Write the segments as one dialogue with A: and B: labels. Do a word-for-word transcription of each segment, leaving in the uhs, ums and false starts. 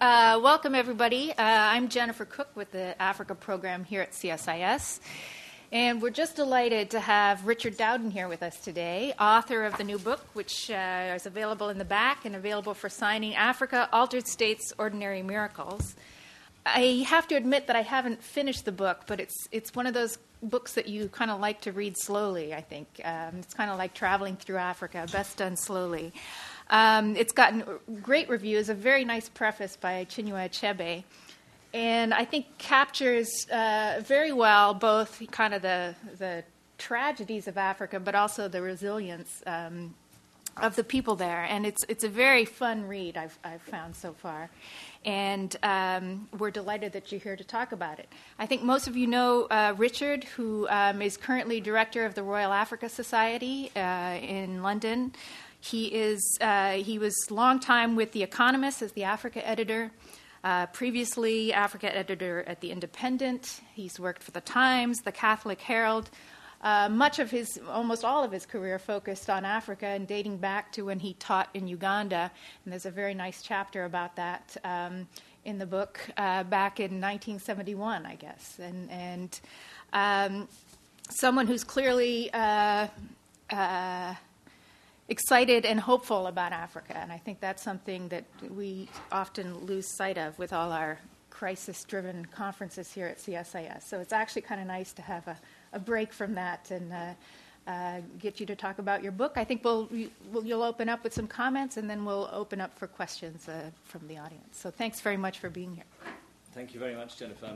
A: Uh, welcome, everybody. Uh, I'm Jennifer Cook with the Africa program here at C S I S. And we're just delighted to have Richard Dowden here with us today, author of the new book, which uh, is available in the back and available for signing, Africa, Altered States, Ordinary Miracles. I have to admit that I haven't finished the book, but it's it's one of those books that you kind of like to read slowly, I think. Um, it's kind of like traveling through Africa, best done slowly. Um, it's gotten great reviews, a very nice preface by Chinua Achebe, and I think captures uh, very well both kind of the the tragedies of Africa, but also the resilience um, of the people there. And it's it's a very fun read I've I've found so far, and um, we're delighted that you're here to talk about it. I think most of you know uh, Richard, who um, is currently director of the Royal Africa Society uh, in London. He is uh, he was long time with The Economist as the Africa editor. Uh, previously, Africa editor at The Independent. He's worked for The Times, The Catholic Herald. Uh, much of his, almost all of his career focused on Africa and dating back to when he taught in Uganda. And there's a very nice chapter about that um, in the book uh, back in nineteen seventy-one, I guess. And, and um, someone who's clearly uh, uh, excited and hopeful about Africa. And I think that's something that we often lose sight of with all our crisis-driven conferences here at C S I S. So it's actually kind of nice to have a, a break from that and uh, uh, get you to talk about your book. I think we'll, we'll you'll open up with some comments, and then we'll open up for questions uh, from the audience. So thanks very much for being here.
B: Thank you very much, Jennifer.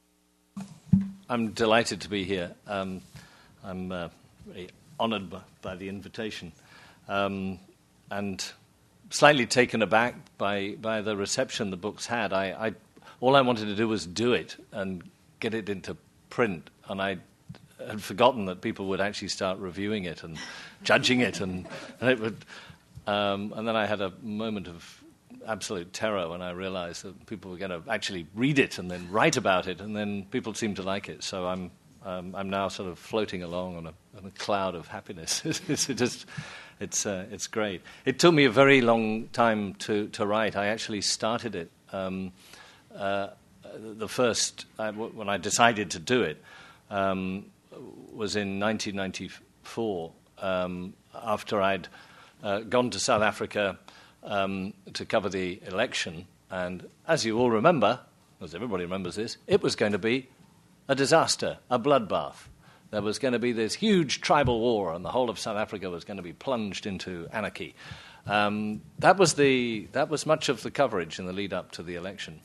B: I'm delighted to be here. Um, I'm uh, very honored by, by the invitation. Um, and slightly taken aback by, by the reception the book's had. I, I, all I wanted to do was do it and get it into print, and I had forgotten that people would actually start reviewing it and judging it, and, and it would. Um, and then I had a moment of absolute terror when I realized that people were going to actually read it and then write about it, and then people seemed to like it. So I'm um, I'm now sort of floating along on a, on a cloud of happiness. It's just. It's uh, it's great. It took me a very long time to, to write. I actually started it um, uh, the first uh, when I decided to do it um, was in nineteen ninety-four. Um, after I'd uh, gone to South Africa um, to cover the election, and as you all remember, as everybody remembers this, it was going to be a disaster, a bloodbath. There was going to be this huge tribal war, and the whole of South Africa was going to be plunged into anarchy. Um, that was the that was much of the coverage in the lead up to the election.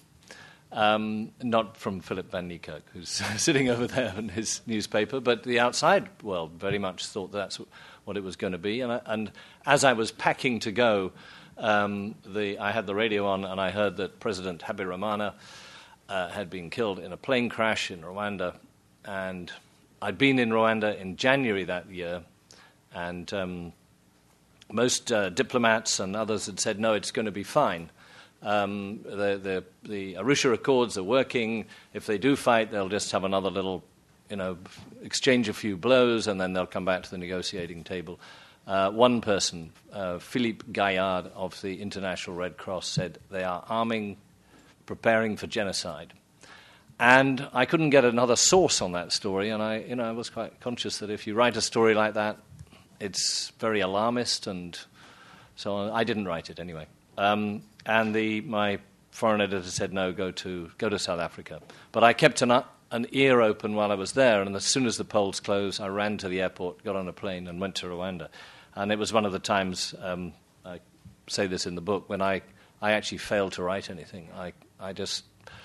B: Um, not from Philip van Niekerk, who's sitting over there in his newspaper, but the outside world very much thought that's what it was going to be. And, I, and as I was packing to go, um, the, I had the radio on, and I heard that President Habyarimana uh, had been killed in a plane crash in Rwanda, and I'd been in Rwanda in January that year, and um, most uh, diplomats and others had said, no, it's going to be fine. Um, the, the, the Arusha Accords are working. If they do fight, they'll just have another little, you know, exchange a few blows, and then they'll come back to the negotiating table. Uh, one person, uh, Philippe Gaillard of the International Red Cross, said they are arming, preparing for genocide. And I couldn't get another source on that story, and I, you know, I was quite conscious that if you write a story like that, it's very alarmist, and so I didn't write it anyway. Um, and the, my foreign editor said, no, go to go to South Africa. But I kept an, an ear open while I was there, and as soon as the polls closed, I ran to the airport, got on a plane, and went to Rwanda. And it was one of the times, um, I say this in the book, when I, I actually failed to write anything. I, I just...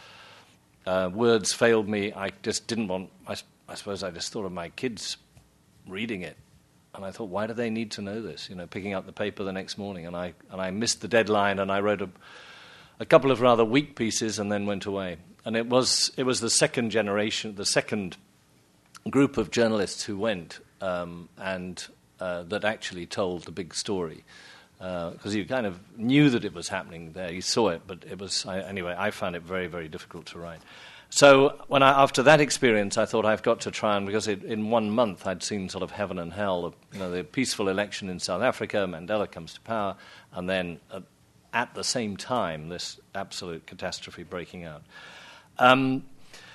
B: Uh, words failed me. I just didn't want, I, I suppose I just thought of my kids reading it. And I thought, why do they need to know this? You know, picking up the paper the next morning. And I and I missed the deadline, and I wrote a, a couple of rather weak pieces and then went away. And it was it was the second generation, the second group of journalists who went um, and uh, that actually told the big story. Because uh, you kind of knew that it was happening there. You saw it, but it was... I, anyway, I found it very, very difficult to write. So when I, after that experience, I thought I've got to try and... Because it, in one month, I'd seen sort of heaven and hell. You know, the peaceful election in South Africa, Mandela comes to power, and then a at the same time, this absolute catastrophe breaking out. Um,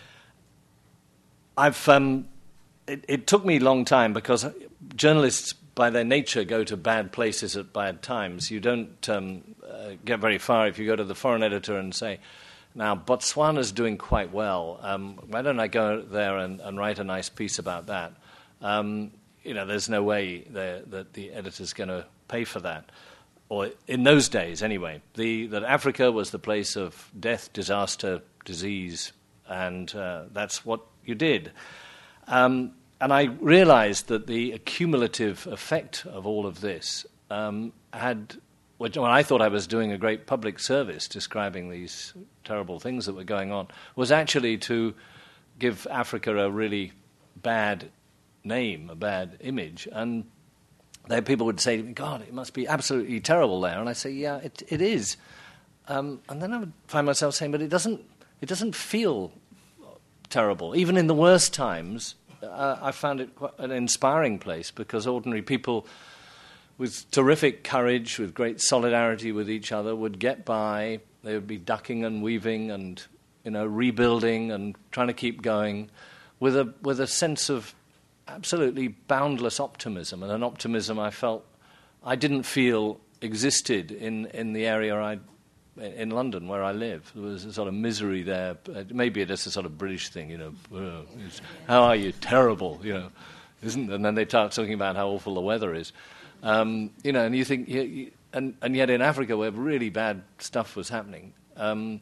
B: I've um, it, it took me a long time because journalists, by their nature, go to bad places at bad times. You don't um, uh, get very far if you go to the foreign editor and say, now, Botswana's doing quite well. Um, why don't I go there and, and write a nice piece about that? Um, you know, there's no way that the editor's going to pay for that. Or in those days, anyway, the, that Africa was the place of death, disaster, disease, and uh, that's what you did. Um, and I realized that the accumulative effect of all of this um, had, when I thought I was doing a great public service describing these terrible things that were going on, was actually to give Africa a really bad name, a bad image. And there people would say to me, God, it must be absolutely terrible there. And I say, yeah, it, it is. Um, and then I would find myself saying, but it doesn't, it doesn't feel terrible. Even in the worst times, uh, I found it quite an inspiring place because ordinary people with terrific courage, with great solidarity with each other, would get by. They would be ducking and weaving and, you know, rebuilding and trying to keep going with a with a sense of absolutely boundless optimism, and an optimism I felt I didn't feel existed in, in the area I in London where I live. There was a sort of misery there. Maybe it's a sort of British thing, you know. Oh, how are you? Terrible, you know, isn't? And then they start talking about how awful the weather is. Um, you know, and you think, you, you, and, and yet in Africa where really bad stuff was happening, um,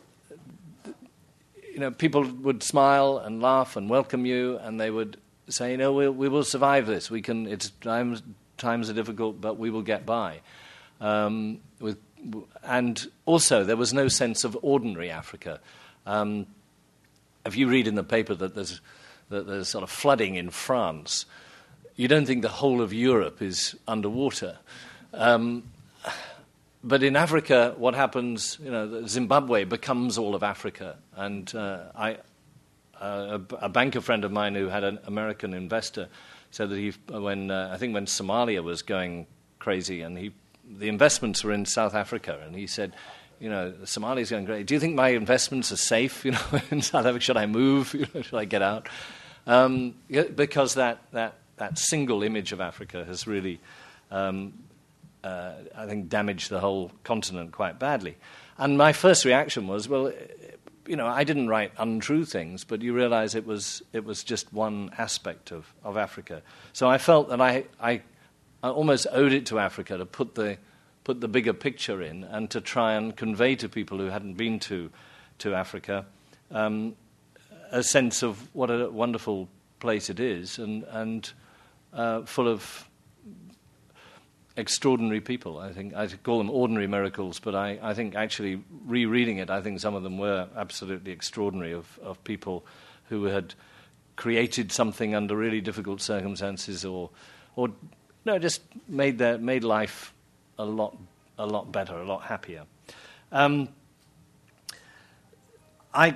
B: you know, people would smile and laugh and welcome you, and they would say, you know, we'll, we will survive this. We can. It's times times are difficult, but we will get by. Um, with and also there was no sense of ordinary Africa. Um, if you read in the paper that there's that there's sort of flooding in France, you don't think the whole of Europe is underwater. Um, but in Africa, what happens, you know, Zimbabwe becomes all of Africa. And uh, I, uh, a, a banker friend of mine who had an American investor said that he, when uh, I think when Somalia was going crazy, and he, the investments were in South Africa, and he said, you know, Somalia's going great. Do you think my investments are safe? You know, in South Africa, should I move? You know, should I get out? Um, because that that. That single image of Africa has really, um, uh, I think, damaged the whole continent quite badly. And my first reaction was, well, you know, I didn't write untrue things, but you realize it was it was just one aspect of, of Africa. So I felt that I, I I almost owed it to Africa to put the put the bigger picture in and to try and convey to people who hadn't been to to Africa um, a sense of what a wonderful place it is, and and Uh, full of extraordinary people. I think I call them ordinary miracles, but I, I think actually rereading it, I think some of them were absolutely extraordinary, of, of people who had created something under really difficult circumstances, or, or no, just made their made life a lot a lot better, a lot happier. Um, I.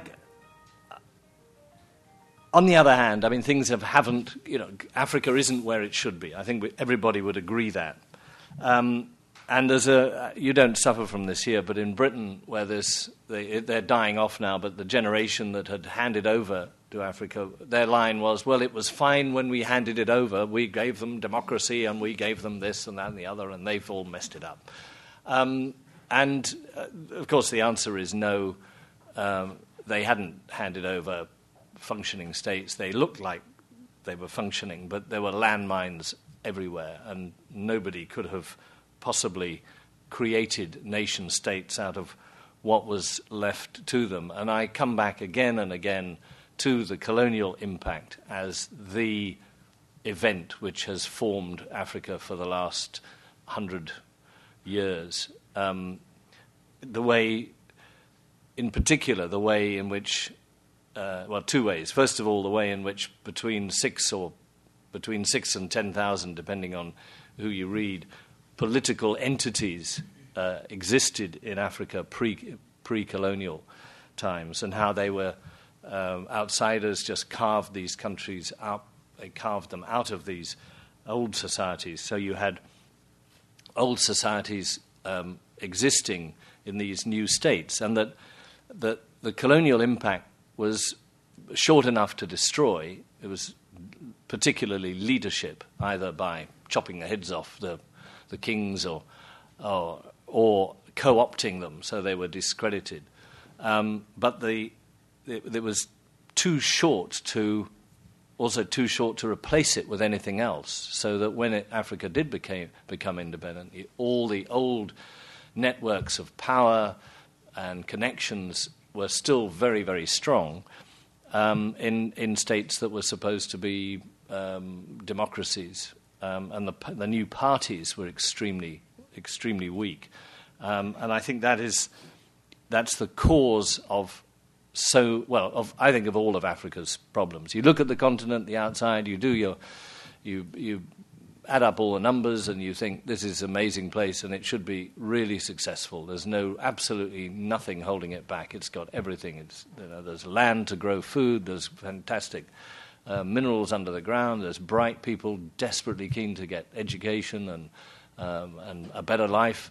B: On the other hand, I mean, things have, haven't, you know, Africa isn't where it should be. I think we, everybody would agree that. Um, and there's a, you don't suffer from this here, but in Britain, where there's, they, they're dying off now, but the generation that had handed over to Africa, their line was, well, it was fine when we handed it over. We gave them democracy, and we gave them this and that and the other, and they've all messed it up. Um, and, uh, of course, the answer is no, um, they hadn't handed over functioning states. They looked like they were functioning, but there were landmines everywhere, and nobody could have possibly created nation states out of what was left to them. And I come back again and again to the colonial impact as the event which has formed Africa for the last hundred years. Um, the way, in particular, the way in which Uh, well, two ways. First of all, the way in which between six or between six and ten thousand, depending on who you read, political entities uh, existed in Africa pre pre-colonial times, and how they were um, outsiders just carved these countries out. They carved them out of these old societies. So you had old societies um, existing in these new states, and that, that the colonial impact was short enough to destroy. It was particularly leadership, either by chopping the heads off the, the kings or, or, or co-opting them so they were discredited. Um, but the, it, it was too short to, also too short to replace it with anything else, so that when it, Africa did became, become independent, it, all the old networks of power and connections were still very, very strong um, in, in states that were supposed to be um, democracies. Um, and the, the new parties were extremely, extremely weak. Um, and I think that is, that's the cause of so, well, of, I think of all of Africa's problems. You look at the continent, the outside, you do your, you, you add up all the numbers and you think this is an amazing place and it should be really successful. There's no, absolutely nothing holding it back. It's got everything. It's, you know, there's land to grow food, there's fantastic uh, minerals under the ground, there's bright people desperately keen to get education and, um, and a better life.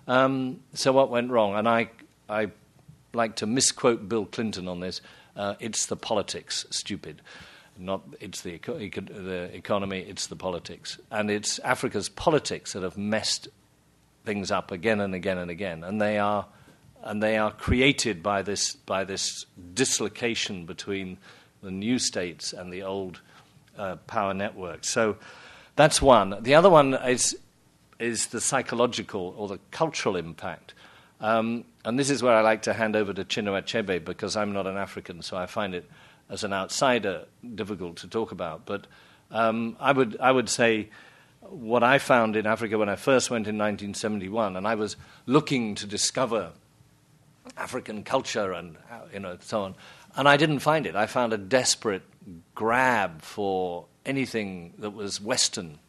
B: Um, so what went wrong? And I, I like to misquote Bill Clinton on this. Uh, it's the politics, stupid. Not it's the, eco- eco- the economy, it's the politics. And it's Africa's politics that have messed things up again and again and again. And they are, and they are created by this, by this dislocation between the new states and the old uh, power networks. So that's one. The other one is, is the psychological or the cultural impact. Um, and this is where I like to hand over to Chinua Achebe, because I'm not an African, so I find it, as an outsider, difficult to talk about. But um, I would I would say what I found in Africa when I first went in nineteen seventy-one, and I was looking to discover African culture and you know so on, and I didn't find it. I found a desperate grab for anything that was Western.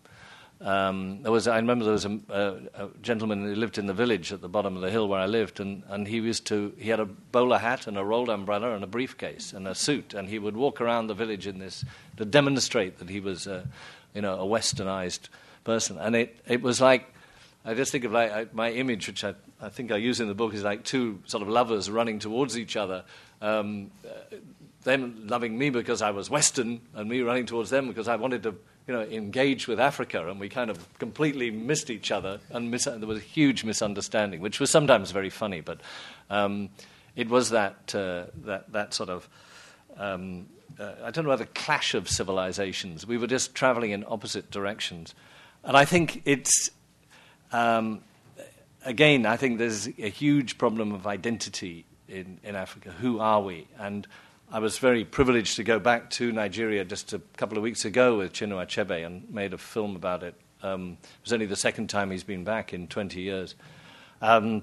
B: Um, there was, I remember there was a, a, a gentleman who lived in the village at the bottom of the hill where I lived, and, and he used to, he had a bowler hat and a rolled umbrella and a briefcase and a suit, and he would walk around the village in this to demonstrate that he was, uh, you know, a westernized person. And it, it was like, I just think of like I, my image, which I, I think I use in the book, is like two sort of lovers running towards each other, um, uh, them loving me because I was Western, and me running towards them because I wanted to, you know, engage with Africa, and we kind of completely missed each other, and mis- there was a huge misunderstanding, which was sometimes very funny, but um, it was that uh, that that sort of um, uh, I don't know, the clash of civilizations. We were just traveling in opposite directions, and I think it's um, again, I think there's a huge problem of identity in, in Africa. Who are we? And I was very privileged to go back to Nigeria just a couple of weeks ago with Chinua Achebe and made a film about it. Um, it was only the second time he's been back in twenty years. Um,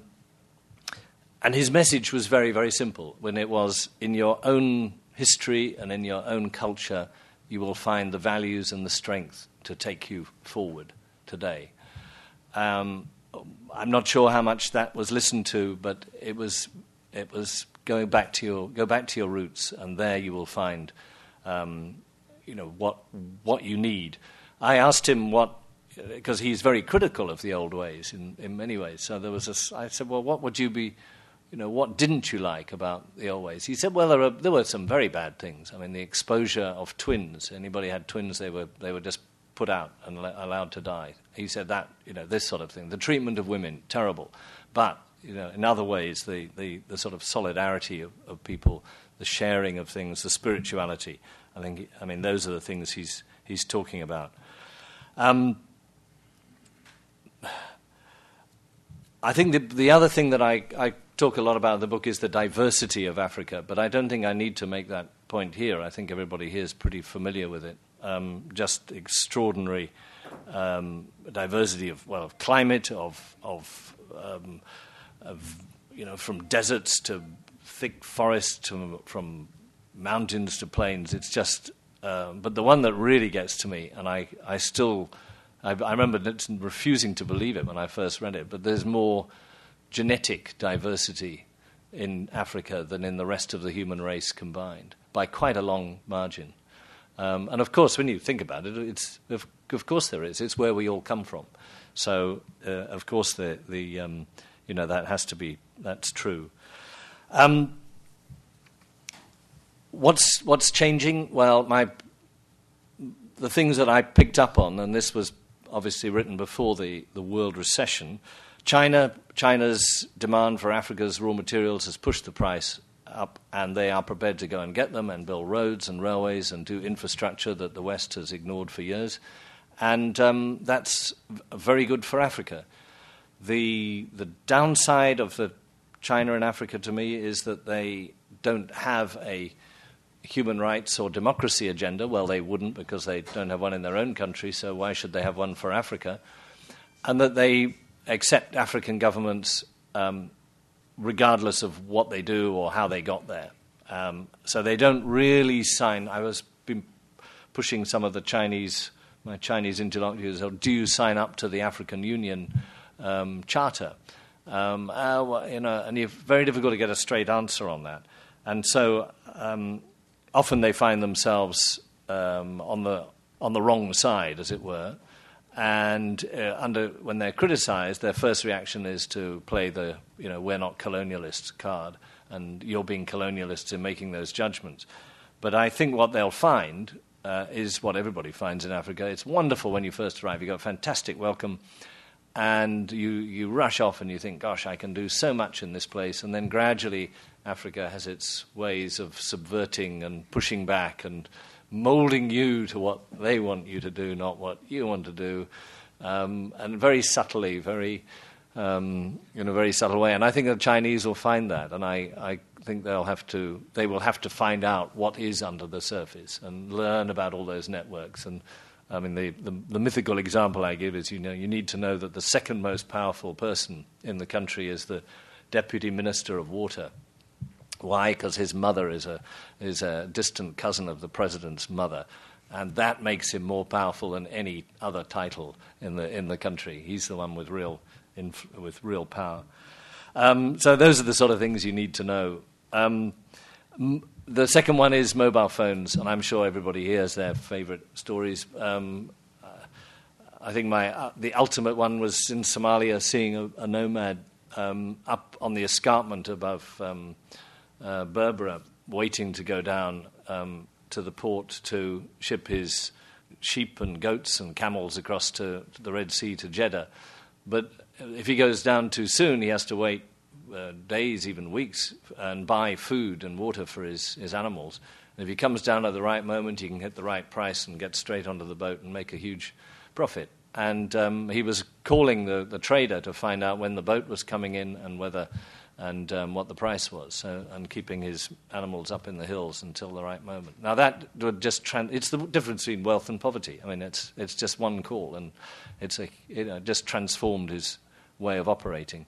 B: and his message was very, very simple. When it was, in your own history and in your own culture, you will find the values and the strength to take you forward today. Um, I'm not sure how much that was listened to, but it was it was... Going back to your go back to your roots, and there you will find, um, you know, what what you need. I asked him what, because he's very critical of the old ways in, in many ways. So there was a. I said, well, what would you be, you know, what didn't you like about the old ways? He said, well, there, are, there were some very bad things. I mean, the exposure of twins. Anybody had twins, they were they were just put out and allowed to die. He said that, you know, this sort of thing. The treatment of women, terrible, but. You know, in other ways, the, the, the sort of solidarity of, of people, the sharing of things, the spirituality. I think, I mean, those are the things he's he's talking about. Um, I think the, the other thing that I, I talk a lot about in the book is the diversity of Africa, but I don't think I need to make that point here. I think everybody here is pretty familiar with it. Um, just extraordinary um, diversity of, well, of climate, of of um, Of, you know, from deserts to thick forests, to, from mountains to plains. It's just, uh, but the one that really gets to me, and I, I still, I, I remember refusing to believe it when I first read it, but there's more genetic diversity in Africa than in the rest of the human race combined, by quite a long margin. Um, and of course, when you think about it, it's of, of course there is. It's where we all come from. So, uh, of course, the the um, you know, that has to be, that's true. Um, what's what's changing? Well, my the things that I picked up on, and this was obviously written before the, the world recession, China China's demand for Africa's raw materials has pushed the price up, and they are prepared to go and get them and build roads and railways and do infrastructure that the West has ignored for years. And um, that's very good for Africa. The the downside of the China and Africa to me is that they don't have a human rights or democracy agenda. Well, they wouldn't, because they don't have one in their own country, so why should they have one for Africa? And that they accept African governments um, regardless of what they do or how they got there. Um, so they don't really sign. I was been pushing some of the Chinese, my Chinese interlocutors, oh, do you sign up to the African Union um, Charter? Um, uh, well, you know, and it's very difficult to get a straight answer on that. And so um, often they find themselves um, on the on the wrong side, as it were. And uh, under when they're criticized, their first reaction is to play the, you know, we're not colonialists card, and you're being colonialists in making those judgments. But I think what they'll find uh, is what everybody finds in Africa. It's wonderful when you first arrive. You got a fantastic welcome, and you, you rush off and you think, gosh, I can do so much in this place. And then gradually Africa has its ways of subverting and pushing back and molding you to what they want you to do, not what you want to do, um, and very subtly, very um, in a very subtle way. And I think the Chinese will find that, and I, I think they'll have to, they will have to find out what is under the surface and learn about all those networks. And I mean, the, the, the mythical example I give is, you know, you need to know that the second most powerful person in the country is the Deputy Minister of Water. Why? Because his mother is a is a distant cousin of the president's mother, and that makes him more powerful than any other title in the in the country. He's the one with real inf- with real power. Um, so those are the sort of things you need to know. Um, m- the second one is mobile phones, and I'm sure everybody here has their favorite stories. Um, uh, I think my uh, the ultimate one was in Somalia, seeing a, a nomad um, up on the escarpment above Um, Uh, Berbera, waiting to go down um, to the port to ship his sheep and goats and camels across to, to the Red Sea to Jeddah. But if he goes down too soon, he has to wait uh, days, even weeks, and buy food and water for his, his animals. And if he comes down at the right moment, he can hit the right price and get straight onto the boat and make a huge profit. And um, he was calling the, the trader to find out when the boat was coming in and whether... and um, what the price was, so, and keeping his animals up in the hills until the right moment. Now that would just trans- it's the difference between wealth and poverty. I mean, it's it's just one call, and it's a you know just transformed his way of operating.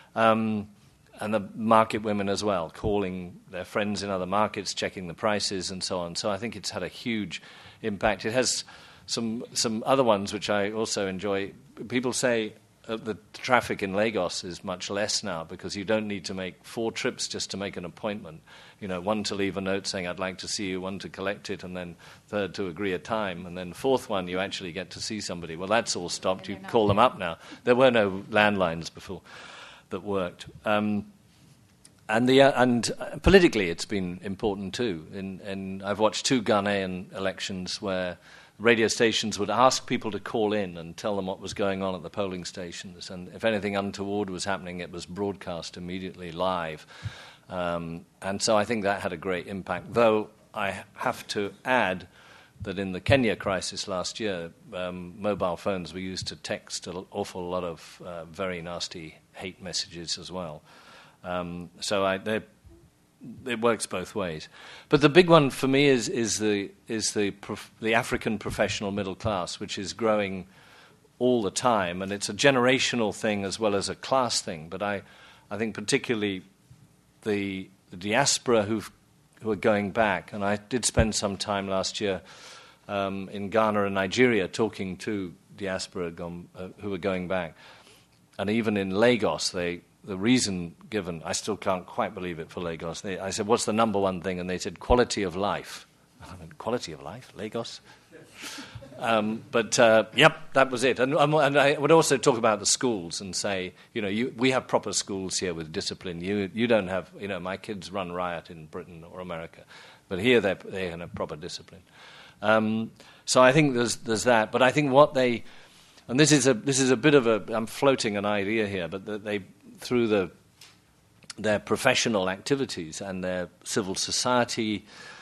B: Um, and the market women as well, calling their friends in other markets, checking the prices and so on. So I think it's had a huge impact. It has some some other ones which I also enjoy. People say Uh, the traffic in Lagos is much less now because you don't need to make four trips just to make an appointment. You know, one to leave a note saying, I'd like to see you, one to collect it, and then third to agree a time, and then fourth one, you actually get to see somebody. Well, that's all stopped. You call them up now. There were no landlines before that worked. Um, and the uh, and politically, it's been important too. In, in, I've watched two Ghanaian elections where radio stations would ask people to call in and tell them what was going on at the polling stations. And if anything untoward was happening, it was broadcast immediately live. Um, and so I think that had a great impact. Though I have to add that in the Kenya crisis last year, um, mobile phones were used to text an awful lot of uh, very nasty hate messages as well. Um, so I, they're it works both ways. But the big one for me is is the is the prof, the African professional middle class, which is growing all the time, and it's a generational thing as well as a class thing. But I, I think particularly the, the diaspora who've, who are going back, and I did spend some time last year um, in Ghana and Nigeria talking to diaspora gone, uh, who were going back, and even in Lagos they. The reason given, I still can't quite believe it for Lagos. They, I said, what's the number one thing? And they said, quality of life. I went, quality of life? Lagos? Um, but, uh, yep, that was it. And, and I would also talk about the schools and say, you know, you, we have proper schools here with discipline. You you don't have, you know, my kids run riot in Britain or America. But here they they have proper discipline. Um, so I think there's there's that. But I think what they, and this is a this is a bit of a, I'm floating an idea here, but that they, through the their professional activities and their civil society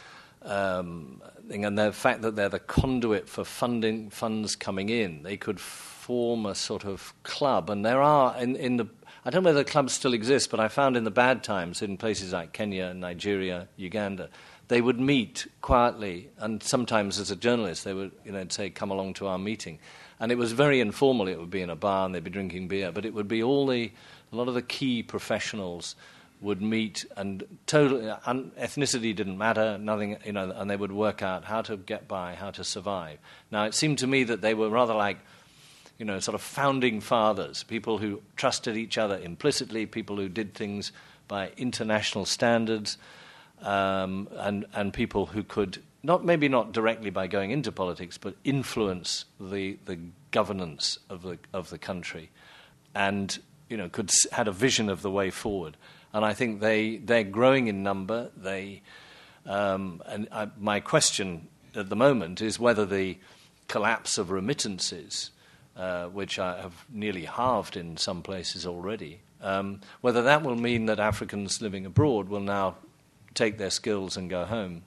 B: um, thing, and the fact that they're the conduit for funding funds coming in, they could form a sort of club. And there are in, in the I don't know whether the clubs still exist, but I found in the bad times in places like Kenya, Nigeria, Uganda, they would meet quietly, and sometimes as a journalist they would, you know, say, come along to our meeting. And it was very informal. It would be in a bar and they'd be drinking beer, but it would be all the, a lot of the key professionals would meet, and totally, un, ethnicity didn't matter, nothing, you know, and they would work out how to get by, how to survive. Now, it seemed to me that they were rather like, you know, sort of founding fathers, people who trusted each other implicitly, people who did things by international standards, um, and and people who could, not maybe not directly by going into politics, but influence the the governance of the of the country, and, you know, could had a vision of the way forward. And I think they, they're growing in number. They, um, and I, my question at the moment is whether the collapse of remittances, uh, which I have nearly halved in some places already, um, whether that will mean that Africans living abroad will now take their skills and go home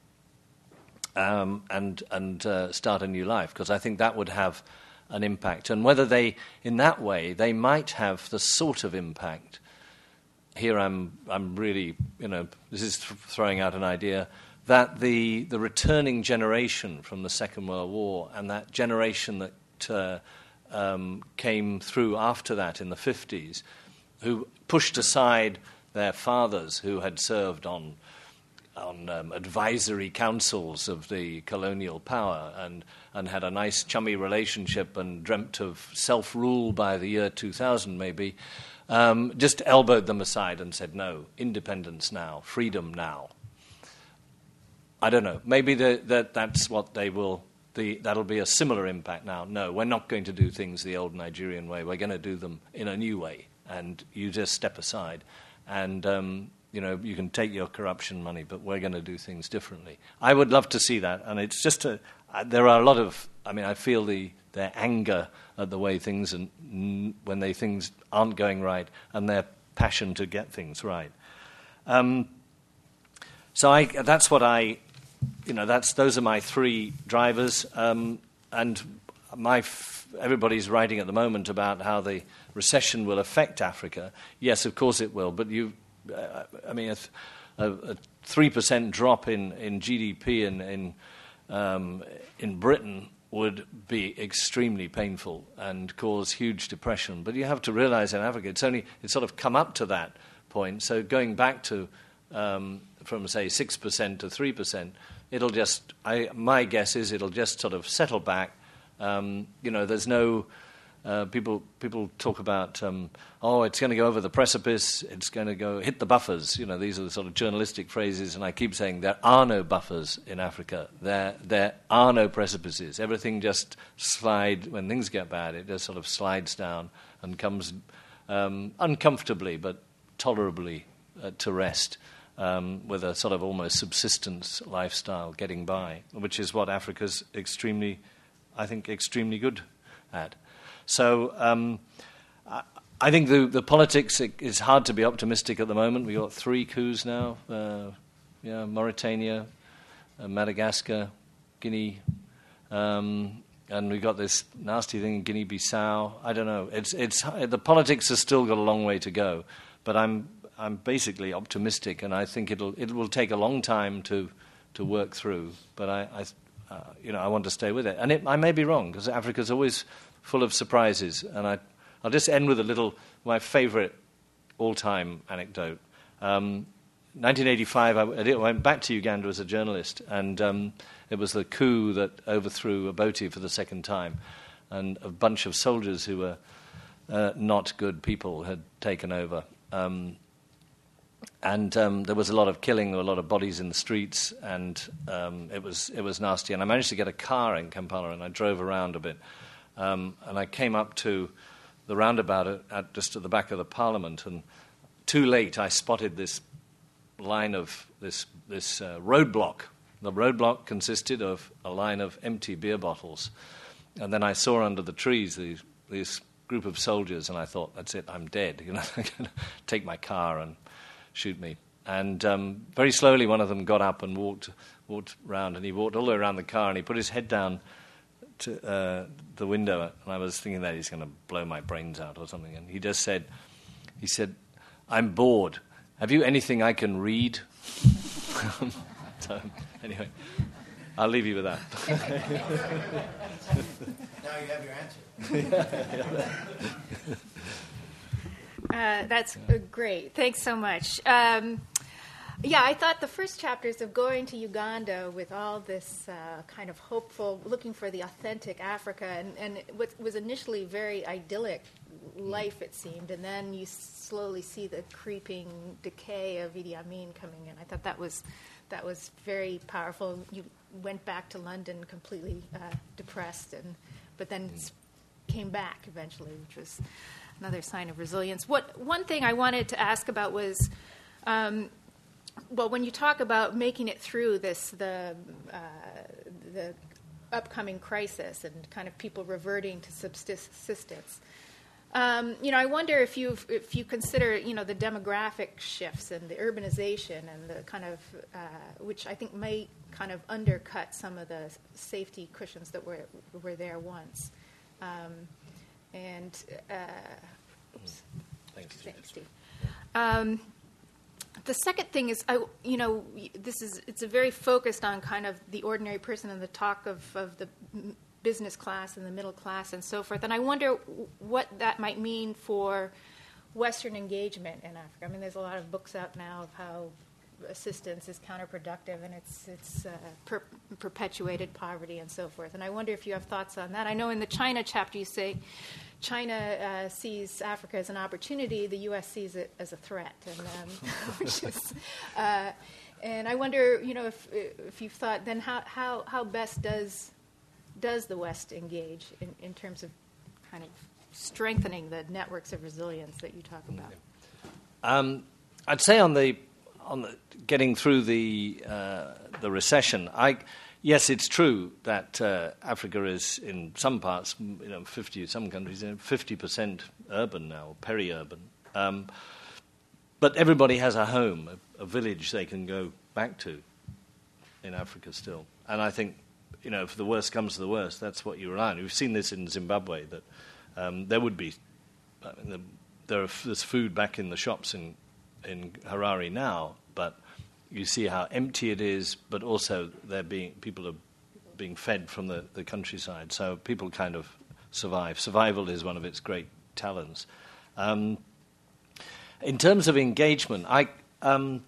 B: um, and, and uh, start a new life, because I think that would have an impact. And whether they, in that way, they might have the sort of impact. Here I'm, I'm really, you know, this is th- throwing out an idea, that the, the returning generation from the Second World War and that generation that uh, um, came through after that in the fifties, who pushed aside their fathers who had served on, on um, advisory councils of the colonial power and, and had a nice chummy relationship and dreamt of self-rule by the year two thousand maybe, Um, just elbowed them aside and said, no, independence now, freedom now. I don't know. Maybe the, that that's what they will, the, that'll be a similar impact now. No, we're not going to do things the old Nigerian way. We're going to do them in a new way. And you just step aside. And, um, you know, you can take your corruption money, but we're going to do things differently. I would love to see that. And it's just a, uh, there are a lot of, I mean, I feel the their anger at the way things, and when they things aren't going right, and their passion to get things right. Um, so I, that's what I, you know, that's those are my three drivers. Um, and my f- everybody's writing at the moment about how the recession will affect Africa. Yes, of course it will. But you, uh, I mean, a three percent drop in, in G D P in in, um, in Britain would be extremely painful and cause huge depression. But you have to realize in Africa, it's only it's sort of come up to that point. So going back to um, from say six percent to three percent, it'll just. I, my guess is it'll just sort of settle back. Um, you know, there's no. Uh, people people talk about, um, oh, it's going to go over the precipice, it's going to go hit the buffers. You know, these are the sort of journalistic phrases, and I keep saying there are no buffers in Africa. There there are no precipices. Everything just slides, when things get bad, it just sort of slides down and comes um, uncomfortably but tolerably uh, to rest um, with a sort of almost subsistence lifestyle getting by, which is what Africa's extremely, I think, extremely good at. So um, I, I think the, the politics, it, it's hard to be optimistic at the moment. We've got three coups now, uh, yeah, Mauritania, uh, Madagascar, Guinea, um, and we've got this nasty thing in Guinea-Bissau. I don't know. It's it's the politics has still got a long way to go, but I'm I'm basically optimistic, and I think it'll it will take a long time to to work through. But I, I uh, you know I want to stay with it, and it, I may be wrong because Africa's always full of surprises. And I, I'll just end with a little, my favourite all-time anecdote. Um, nineteen eighty-five, I, I went back to Uganda as a journalist, and um, it was the coup that overthrew Obote for the second time. And a bunch of soldiers who were uh, not good people had taken over. Um, and um, there was a lot of killing. There were a lot of bodies in the streets, and um, it was it was nasty. And I managed to get a car in Kampala, and I drove around a bit. Um, and I came up to the roundabout at, at just at the back of the Parliament, and too late I spotted this line of this this uh, roadblock. The roadblock consisted of a line of empty beer bottles, and then I saw under the trees these these group of soldiers, and I thought, that's it, I'm dead. You know, they're going to take my car and shoot me. And um, very slowly, one of them got up and walked walked round, and he walked all the way around the car, and he put his head down to uh, the window, and I was thinking that he's going to blow my brains out or something. And he just said, he said, "I'm bored. Have you anything I can read?" So, anyway, I'll leave you with that.
C: Now you have your answer.
A: uh, that's uh, great. Thanks so much. Um, yeah, I thought the first chapters of going to Uganda with all this uh, kind of hopeful, looking for the authentic Africa, and, and what was initially very idyllic life, it seemed, and then you slowly see the creeping decay of Idi Amin coming in. I thought that was that was very powerful. You went back to London completely uh, depressed, and but then came back eventually, which was another sign of resilience. What one thing I wanted to ask about was, um, well, when you talk about making it through this, the uh, the upcoming crisis and kind of people reverting to subsistence. Um, you know, I wonder if you if you consider, you know, the demographic shifts and the urbanization and the kind of, uh, which I think may kind of undercut some of the safety cushions that were were there once. Um, and uh, oops.
B: Thanks,
A: Thanks, Steve. Um, the second thing is, I, you know, this is it's a very focused on kind of the ordinary person and the talk of, of the business class and the middle class and so forth. And I wonder what that might mean for Western engagement in Africa. I mean, there's a lot of books out now of how assistance is counterproductive and it's it's uh, per- perpetuated poverty and so forth. And I wonder if you have thoughts on that. I know in the China chapter you say China uh, sees Africa as an opportunity, the U S sees it as a threat, and um, which is. Uh, and I wonder, you know, if if you've thought, then how how how best does does the West engage in, in terms of kind of strengthening the networks of resilience that you talk about?
B: Um, I'd say on the on the, getting through the uh, the recession, I yes, it's true that uh, Africa is in some parts, you know, fifty some countries, fifty percent urban now, peri-urban. Um, but everybody has a home, a, a village they can go back to in Africa still, and I think. You know, if the worst comes to the worst, that's what you rely on. We've seen this in Zimbabwe, that um, there would be, I mean, the, there are, there's food back in the shops in, in Harare now, but you see how empty it is, but also they're being, people are being fed from the, the countryside. So people kind of survive. Survival is one of its great talents. Um, in terms of engagement, I, um,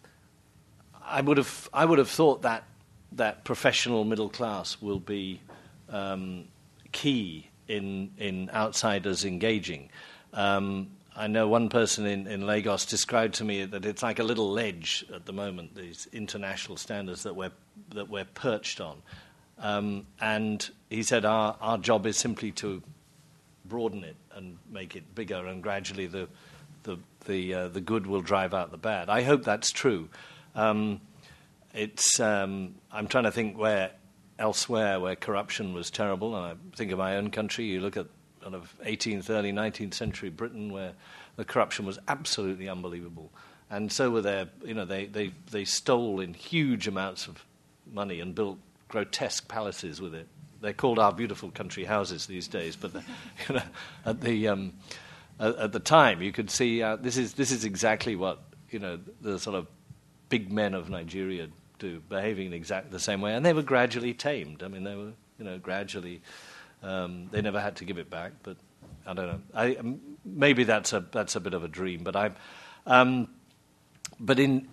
B: I would have, I would have thought that that professional middle class will be um, key in in outsiders engaging. Um, I know one person in, in Lagos described to me that it's like a little ledge at the moment, these international standards that we're that we're perched on. Um, and he said our, our job is simply to broaden it and make it bigger, and gradually the the the, uh, the good will drive out the bad. I hope that's true. Um, It's. Um, I'm trying to think where elsewhere where corruption was terrible, and I think of my own country. You look at sort of eighteenth, early nineteenth century Britain, where the corruption was absolutely unbelievable, and so were their. You know, they they they stole in huge amounts of money and built grotesque palaces with it. They're called our beautiful country houses these days, but the, you know, at the um, at, at the time you could see uh, this is this is exactly what you know the sort of big men of Nigeria do, behaving in exactly the same way, and they were gradually tamed. I mean, they were, you know, gradually. Um, they never had to give it back, but I don't know. I, um, maybe that's a that's a bit of a dream, but I. Um, but in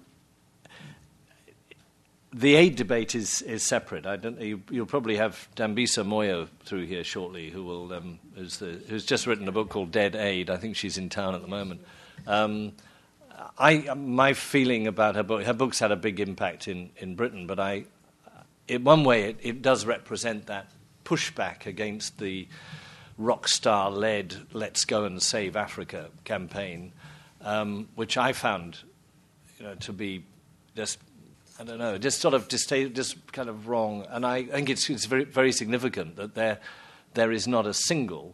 B: the aid debate is, is separate. I don't. You, you'll probably have Dambisa Moyo through here shortly, who will um, who's the who's just written a book called Dead Aid. I think she's in town at the moment. Um, I, my feeling about her book, her book's had a big impact in, in Britain, but I, in one way it, it does represent that pushback against the rock star-led "Let's Go and Save Africa" campaign, um, which I found, you know, to be just, I don't know, just sort of just, just kind of wrong. And I think it's, it's very, very significant that there, there is not a single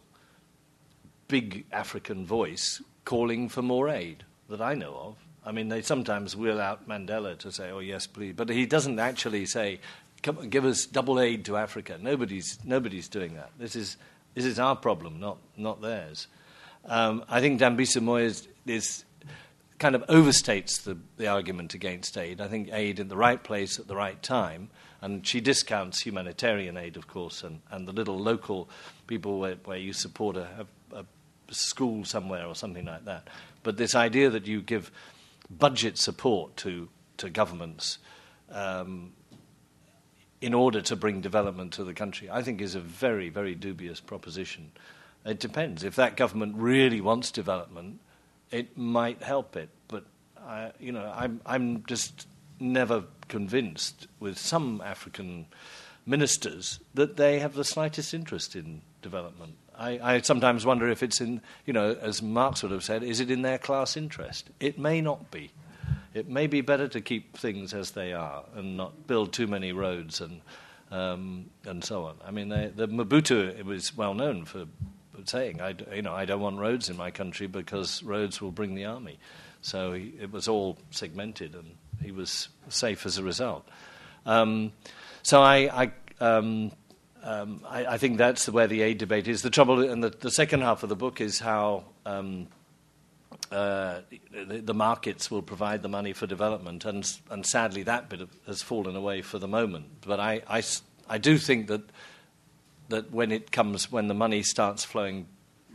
B: big African voice calling for more aid that I know of. I mean, they sometimes wheel out Mandela to say, "Oh yes, please," but he doesn't actually say, "Come on, give us double aid to Africa." Nobody's nobody's doing that. This is this is our problem, not not theirs. Um, I think Dambisa Moyo is, is kind of overstates the, the argument against aid. I think aid in the right place at the right time, and she discounts humanitarian aid, of course, and, and the little local people where, where you support a, a, a school somewhere or something like that. But this idea that you give budget support to, to governments um, in order to bring development to the country, I think is a very, very dubious proposition. It depends. If that government really wants development, it might help it. But, I, you know, I'm, I'm just never convinced with some African ministers that they have the slightest interest in development. I, I sometimes wonder if it's in, you know, as Marx would have said, is it in their class interest? It may not be. It may be better to keep things as they are and not build too many roads and um, and so on. I mean, they, the Mobutu, it was well known for saying, I, you know, I don't want roads in my country because roads will bring the army. So he, it was all segmented, and he was safe as a result. Um, so I, I, um, um, I, I think that's where the aid debate is. The trouble, and the, the second half of the book is how um, uh, the, the markets will provide the money for development, and and sadly that bit of, has fallen away for the moment. But I, I, I do think that. that when it comes, when the money starts flowing,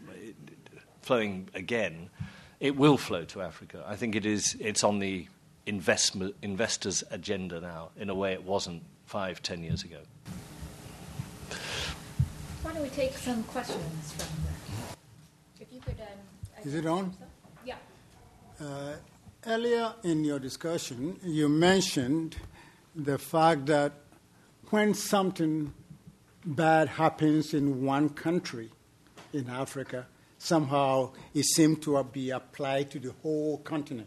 B: flowing again, it will flow to Africa. I think it is. It's on the investment investors' agenda now, in a way it wasn't five, ten years ago.
A: Why don't we take some questions from the? If you could. Um,
D: is it on?
A: Yeah.
D: Uh, earlier in your discussion, you mentioned the fact that when something bad happens in one country in Africa, somehow it seems to be applied to the whole continent.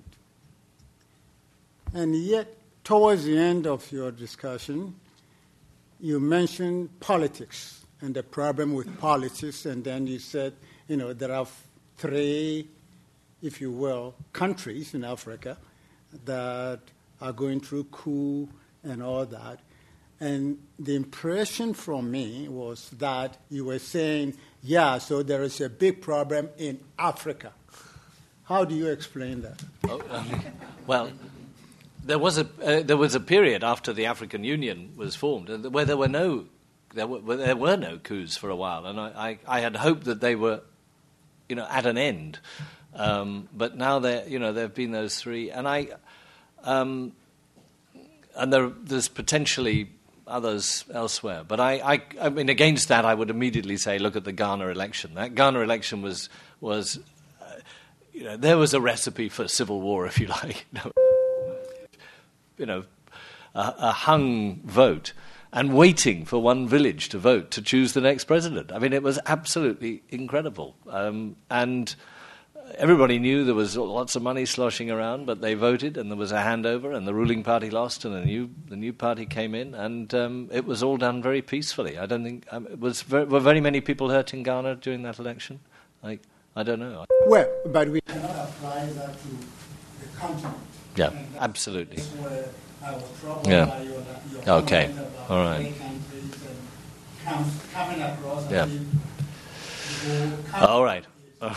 D: And yet, towards the end of your discussion, you mentioned politics and the problem with politics, and then you said, you know, there are three, if you will, countries in Africa that are going through coup and all that. And the impression from me was that you were saying, yeah, so there is a big problem in Africa. How do you explain that?
B: Oh, um, well, there was a uh, there was a period after the African Union was formed where there were no there were where there were no coups for a while, and I, I, I had hoped that they were, you know, at an end. Um, but now there you know there have been those three, and I um, and there, there's potentially others elsewhere. But I, I, I mean, against that, I would immediately say, look at the Ghana election. That Ghana election was, was uh, you know, there was a recipe for civil war, if you like. You know, a, a hung vote and waiting for one village to vote to choose the next president. I mean, it was absolutely incredible. Um, and everybody knew there was lots of money sloshing around, but they voted, and there was a handover, and the ruling party lost, and the new the new party came in, and um, it was all done very peacefully. I don't think um, it was very, were very many people hurt in Ghana during that election. Like, I don't know.
D: Well, but we cannot apply that to the continent.
B: Yeah, absolutely.
D: That's where our trouble
B: Yeah.
D: by your, your
B: Okay.
D: comment about
B: All right.
D: three countries and com- coming across.
B: Yeah.
D: I mean, the whole
B: All right.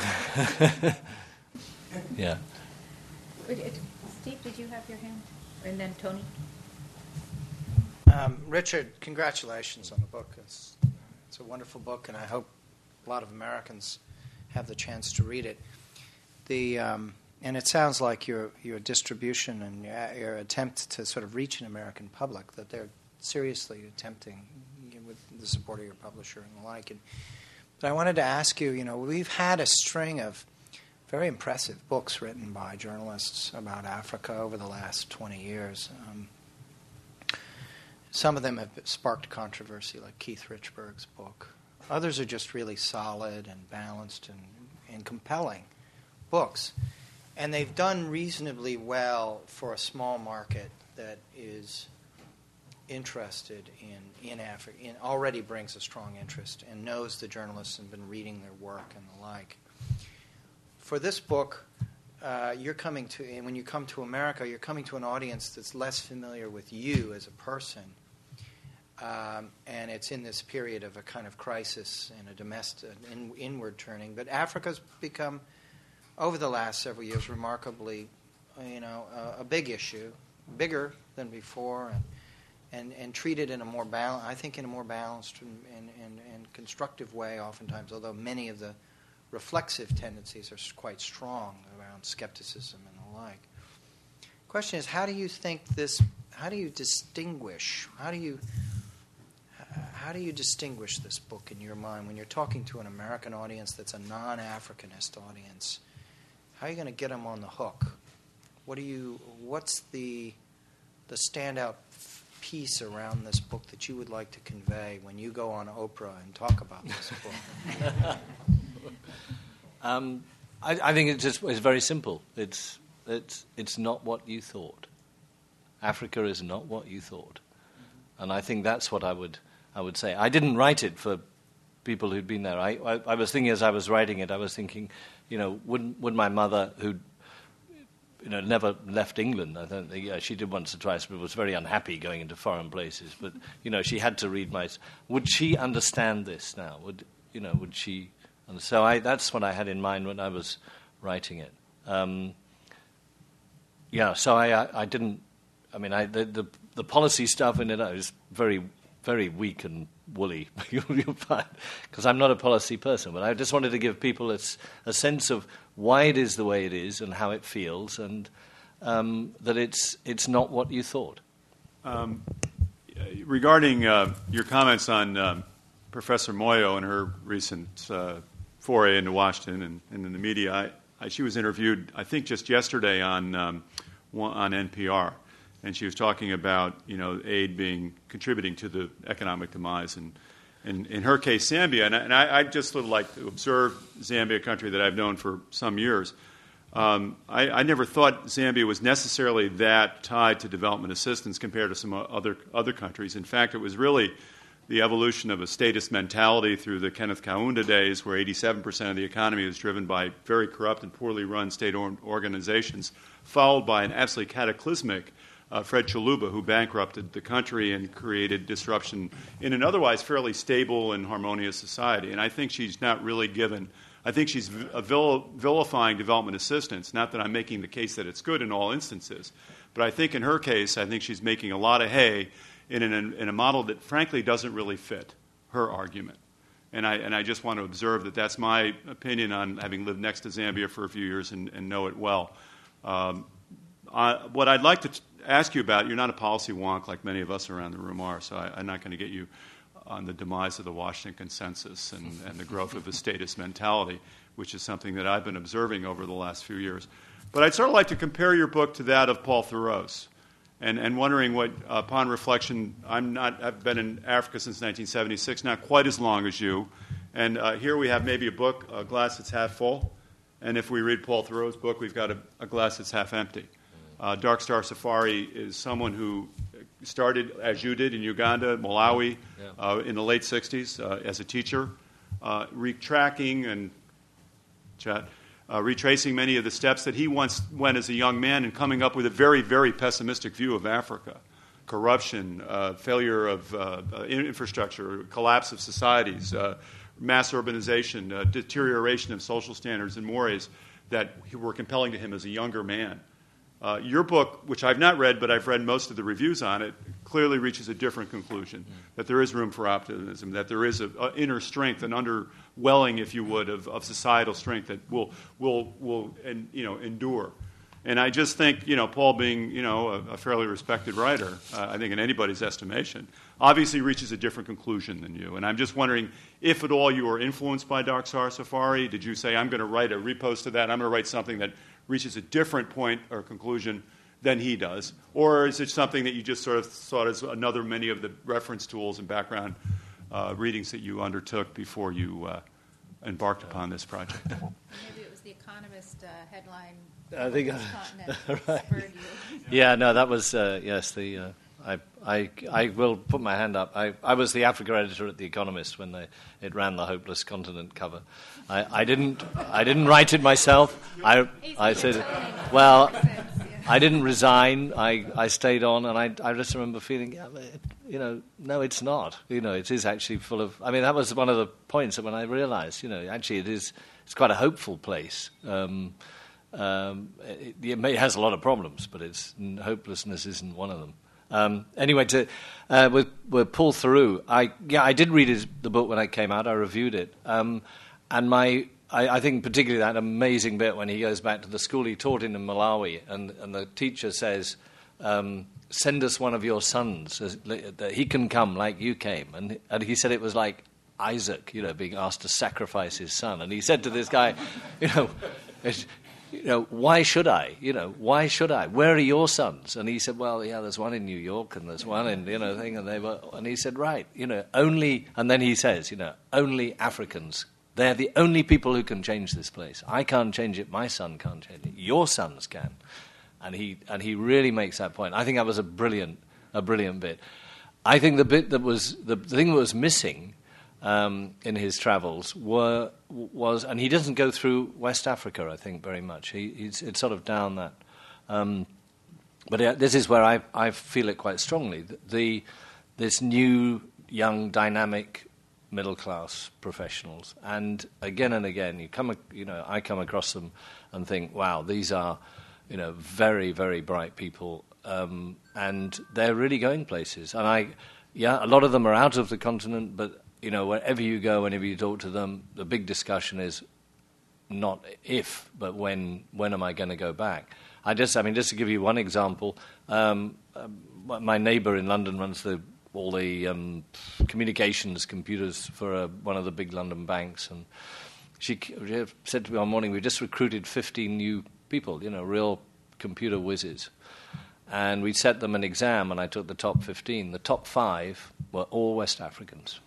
B: Yeah.
A: Steve, did you have your hand? And then Tony.
C: Um, Richard, congratulations on the book. It's, it's a wonderful book, and I hope a lot of Americans have the chance to read it. The um, and it sounds like your your distribution and your, your attempt to sort of reach an American public, that they're seriously attempting with the support of your publisher and the like. And, but I wanted to ask you, you know, we've had a string of very impressive books written by journalists about Africa over the last twenty years. Um, some of them have sparked controversy, like Keith Richburg's book. Others are just really solid and balanced and, and compelling books. And they've done reasonably well for a small market that is interested in, in Africa, in, already brings a strong interest and knows the journalists and been reading their work and the like. For this book, uh, you're coming to, and when you come to America, you're coming to an audience that's less familiar with you as a person. Um, and it's in this period of a kind of crisis and a domestic, in, inward turning. But Africa's become, over the last several years, remarkably, you know, uh, a big issue, bigger than before, and and, and treated in a more bal- I think in a more balanced and, and, and, and constructive way, oftentimes. Although many of the reflexive tendencies are quite strong around skepticism and the like. Question is, how do you think this? How do you distinguish? How do you How do you distinguish this book in your mind when you're talking to an American audience that's a non-Africanist audience? How are you going to get them on the hook? What do you? What's the the standout piece around this book that you would like to convey when you go on Oprah and talk about this book?
B: um, I, I think it's just it's very simple. It's it's it's not what you thought. Africa is not what you thought, and I think that's what I would. I would say. I didn't write it for people who'd been there. I, I, I was thinking as I was writing it, I was thinking, you know, would would my mother, who, you know, never left England, I don't think, yeah, she did once or twice, but was very unhappy going into foreign places. But, you know, she had to read my, would she understand this now? Would, you know, would she, and so I, that's what I had in mind when I was writing it. Um, yeah, so I, I, I didn't, I mean, I, the, the, the policy stuff in it is very very weak and woolly, you'll find, because I'm not a policy person. But I just wanted to give people a, a sense of why it is the way it is and how it feels, and um, that it's it's not what you thought.
E: Um, regarding uh, your comments on um, Professor Moyo and her recent uh, foray into Washington and, and in the media, I, I, she was interviewed, I think, just yesterday on um, on N P R. And she was talking about, you know, aid being contributing to the economic demise, and, and in her case, Zambia. And I, and I, I just would like to observe Zambia, a country that I've known for some years. Um, I, I never thought Zambia was necessarily that tied to development assistance compared to some other other countries. In fact, it was really the evolution of a statist mentality through the Kenneth Kaunda days, where eighty-seven percent of the economy was driven by very corrupt and poorly run state organizations, followed by an absolutely cataclysmic Uh, Fred Chaluba, who bankrupted the country and created disruption in an otherwise fairly stable and harmonious society. And I think she's not really given, I think she's vil- vilifying development assistance. Not that I'm making the case that it's good in all instances, but I think in her case, I think she's making a lot of hay in, an, in a model that frankly doesn't really fit her argument. And I, and I just want to observe that that's my opinion on having lived next to Zambia for a few years and, and know it well. Um, I, what I'd like to t- ask you about, you're not a policy wonk like many of us around the room are, so I, I'm not going to get you on the demise of the Washington Consensus and, and the growth of the statist mentality, which is something that I've been observing over the last few years. But I'd sort of like to compare your book to that of Paul Theroux, and, and wondering what, uh, upon reflection, I'm not, I've been in Africa since nineteen seventy-six, not quite as long as you, and uh, here we have maybe a book, a glass that's half full, and if we read Paul Theroux's book, we've got a, a glass that's half empty. Uh, Dark Star Safari is someone who started, as you did, in Uganda, Malawi, yeah. uh, in the late sixties uh, as a teacher, uh, retracking and chat, uh, retracing many of the steps that he once went as a young man and coming up with a very, very pessimistic view of Africa. Corruption, uh, failure of uh, infrastructure, collapse of societies, uh, mass urbanization, uh, deterioration of social standards and mores that were compelling to him as a younger man. Uh, your book, which I've not read, but I've read most of the reviews on it, clearly reaches a different conclusion, mm. that there is room for optimism, that there is an inner strength, an underwelling, if you would, of, of societal strength that will will will and, you know endure. And I just think, you know, Paul being, you know, a, a fairly respected writer, uh, I think in anybody's estimation, obviously reaches a different conclusion than you. And I'm just wondering if at all you were influenced by Dark Star Safari. Did you say, I'm going to write a repost to that, I'm going to write something that reaches a different point or conclusion than he does? Or is it something that you just sort of thought as another many of the reference tools and background uh, readings that you undertook before you uh, embarked upon this project?
A: Maybe it was the Economist uh, headline.
B: I think
A: Continent
B: right.
A: spurred you.
B: Yeah, no, that was uh, yes. The uh, I, I I will put my hand up. I, I was the Africa editor at The Economist when they, it ran the Hopeless Continent cover. I, I didn't I didn't write it myself. I I said, well, I didn't resign. I, I stayed on, and I I just remember feeling, yeah, you know, no, it's not. You know, it is actually full of. I mean, that was one of the points that when I realised, you know, actually it is. It's quite a hopeful place. Um, Um, it, it, may, it has a lot of problems, but it's hopelessness isn't one of them. Um, anyway, to uh, with, with Paul Theroux, I yeah, I did read his, the book when it came out. I reviewed it, um, and my I, I think particularly that amazing bit when he goes back to the school he taught in in Malawi, and, and the teacher says, um, "Send us one of your sons, that he can come like you came," and and he said it was like Isaac, you know, being asked to sacrifice his son, and he said to this guy, you know. It's, You know, why should I? You know, why should I? Where are your sons? And he said, well, yeah, there's one in New York and there's one in, you know, thing. And they were, and he said, right, you know, only, and then he says, you know, only Africans. They're the only people who can change this place. I can't change it. My son can't change it. Your sons can. And he, and he really makes that point. I think that was a brilliant, a brilliant bit. I think the bit that was, the thing that was missing Um, in his travels were was, and he doesn't go through West Africa, I think, very much. He, he's it's sort of down that. Um, but uh, this is where I I feel it quite strongly. The, the this new, young, dynamic, middle class professionals, and again and again, you come, you know, I come across them and think, wow, these are, you know, very very bright people, um, and they're really going places. And I, yeah, a lot of them are out of the continent, but. You know, wherever you go, whenever you talk to them, the big discussion is not if, but when. When am I going to go back? I just, I mean, just to give you one example, um, uh, my neighbour in London runs the all the um, communications computers for uh, one of the big London banks, and she, she said to me one morning, we just recruited fifteen new people, you know, real computer whizzes, and we set them an exam, and I took the top fifteen. The top five were all West Africans.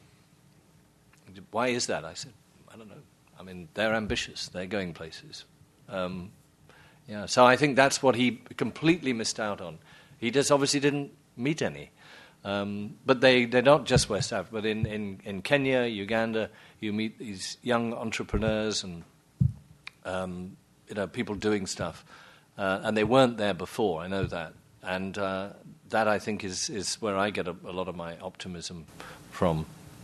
B: Why is that? I said, I don't know. I mean, they're ambitious. They're going places. Um, yeah. So I think that's what he completely missed out on. He just obviously didn't meet any. Um, but they, they're not just West Africa. But in, in, in Kenya, Uganda, you meet these young entrepreneurs and um, you know, people doing stuff. Uh, and they weren't there before. I know that. And uh, that, I think, is, is where I get a, a lot of my optimism from.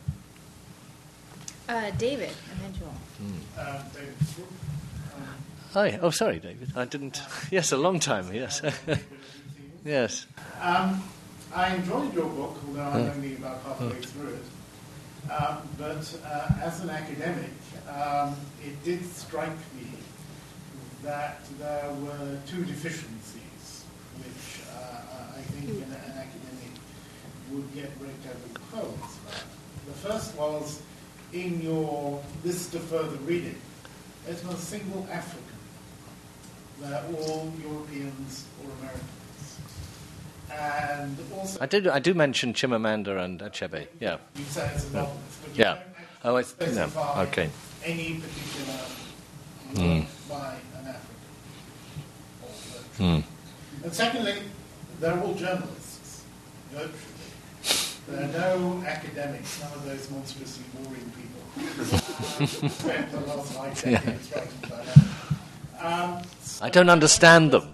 A: Uh, David, and then Joel.
B: Mm.
F: Uh, David. Um,
B: Hi. Oh, sorry, David. I didn't. Yes, a long time. Yes. Yes.
F: Um, I enjoyed your book, although I'm only about halfway through it. Um, but uh, as an academic, um, it did strike me that there were two deficiencies which uh, I think an, an academic would get regularly close about. The first was, in your list of further reading, there's not a single African. They're all Europeans or Americans. And also...
B: I did. I do mention Chimamanda and Achebe, yeah.
F: You say it's a novelist, but you
B: Yeah.
F: don't
B: Oh,
F: actually
B: it's... No.
F: specify
B: Okay.
F: any particular work
B: Mm.
F: by an African. Or poetry.
B: Mm.
F: And secondly, they're all journalists, virtually. There are no academics, none of those monstrously boring people who spent the last five decades writing about that. Um, so
B: I don't understand them.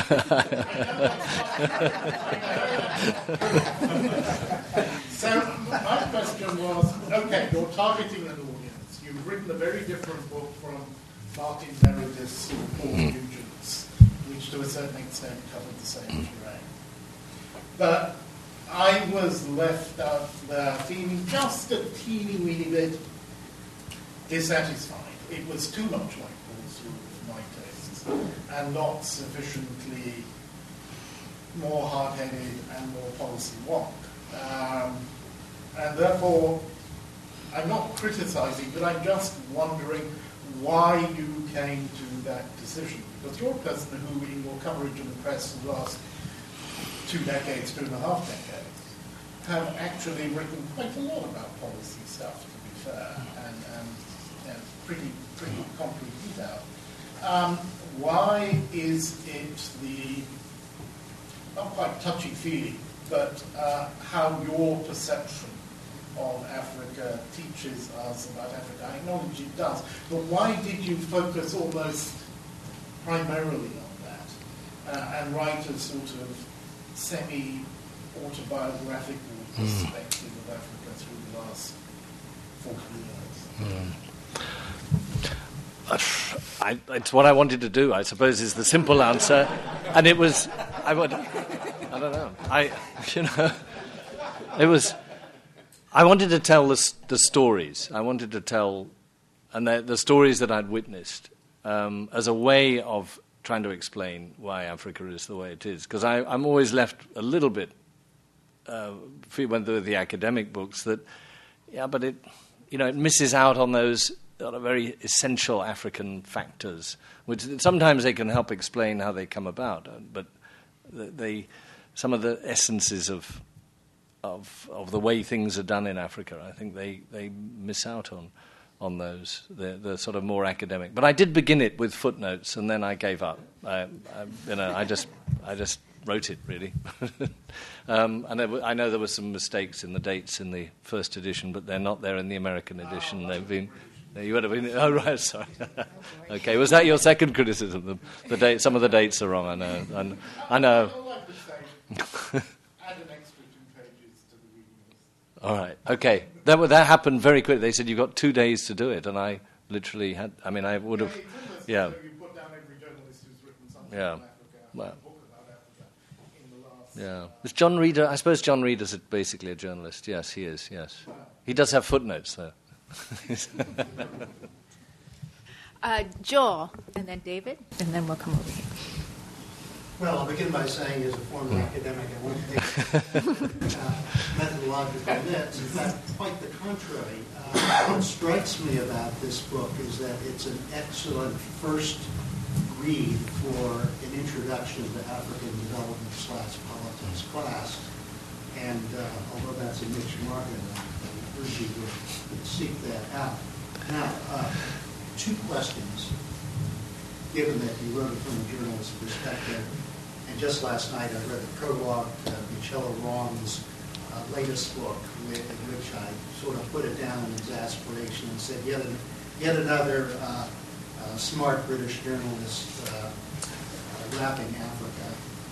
F: So my question was, okay, you're targeting an audience. You've written a very different book from Martin Meredith's or Paul Nugent's, which to a certain extent covered the same terrain. But I was left out there feeling just a teeny weeny bit dissatisfied. It was too much like Paul's for my tastes. and not sufficiently more hard-headed and more policy wonk. Um, and therefore, I'm not criticizing, but I'm just wondering why you came to that decision. Because you're a person who, in your coverage in the press for the last two decades, two and a half decades, have actually written quite a lot about policy stuff, to be fair, and, and you know, pretty, pretty concrete detail. Um, why is it the, not quite touchy-feely, but uh, how your perception of Africa teaches us about Africa? I acknowledge it does, but why did you focus almost primarily on that uh, and write a sort of semi-autobiographical perspective mm. of Africa through the last forty years?
B: Mm. I, it's what I wanted to do, I suppose, is the simple answer. And it was, I would, I don't know, I, you know, it was, I wanted to tell the, the stories. I wanted to tell, and the, the stories that I'd witnessed um, as a way of trying to explain why Africa is the way it is. Because I'm always left a little bit, uh, when through the academic books, that, yeah, but it, you know, it misses out on those are very essential African factors, which sometimes they can help explain how they come about, but they, some of the essences of of of the way things are done in Africa, I think they, they miss out on on those. They're, they're sort of more academic. But I did begin it with footnotes, and then I gave up. I, I, you know, I just I just wrote it really, um, and there, I know there were some mistakes in the dates in the first edition, but they're not there in the American edition. They've been. You would have been. Oh, right. Sorry. Okay. Was that your second criticism? The, the date. Some of the dates are wrong. I know. I, I know. All right. Okay. That that happened very quickly. They said you got two days to do it, and I literally had. I mean, I would have. Yeah. Yeah. Well, yeah. Is John Reader? I suppose John Reader's basically a journalist. Yes, he is. Yes. He does have footnotes, though.
A: uh, Joel, and then David, and then we'll come over here.
G: Well, I'll begin by saying, as a former academic, I won't take uh, methodological nits. In fact, quite the contrary. Uh, what strikes me about this book is that it's an excellent first read for an introduction to African development slash politics class. And uh, although that's a niche market, I urge you to seek that out. Now, uh, two questions, given that you wrote it from a journalist's perspective. And just last night I read the prologue to Michela Rong's uh, latest book, in which I sort of put it down in exasperation and said, yet, an, yet another uh, uh, smart British journalist uh, uh, rapping Africa.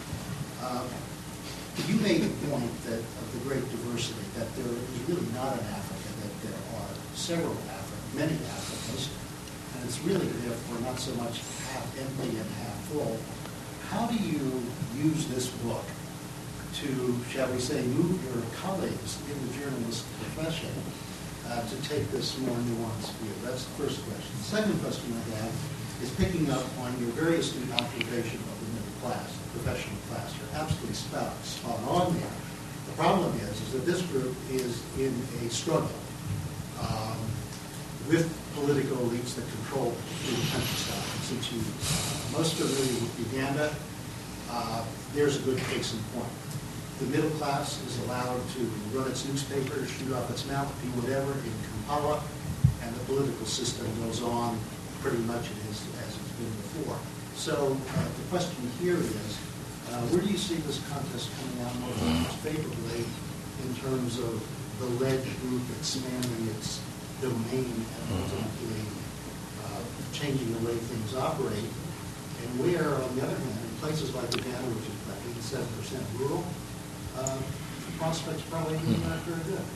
G: Uh, You made the point that of the great diversity, that there is really not an Africa, that there are several Africa, many Africas, and it's really therefore not so much half empty and half full. How do you use this book to, shall we say, move your colleagues in the journalist profession uh, to take this more nuanced view? That's the first question. The second question I have is picking up on your very astute observation of the middle class, the professional class. You're absolutely spot, spot on there. The problem is, is that this group is in a struggle um, with political elites that control the countryside. And since you're uh, most familiar with Uganda, uh, there's a good case in point. The middle class is allowed to run its newspaper, shoot off its mouth, do whatever in Kampala, and the political system goes on pretty much as, as it's been before. So uh, the question here is, uh, where do you see this contest coming out most favorably in terms of the led group expanding its domain and ultimately uh, changing the way things operate? And where, on the other hand, in places like Uganda, which is about eighty-seven percent rural, uh, the prospects probably not very good.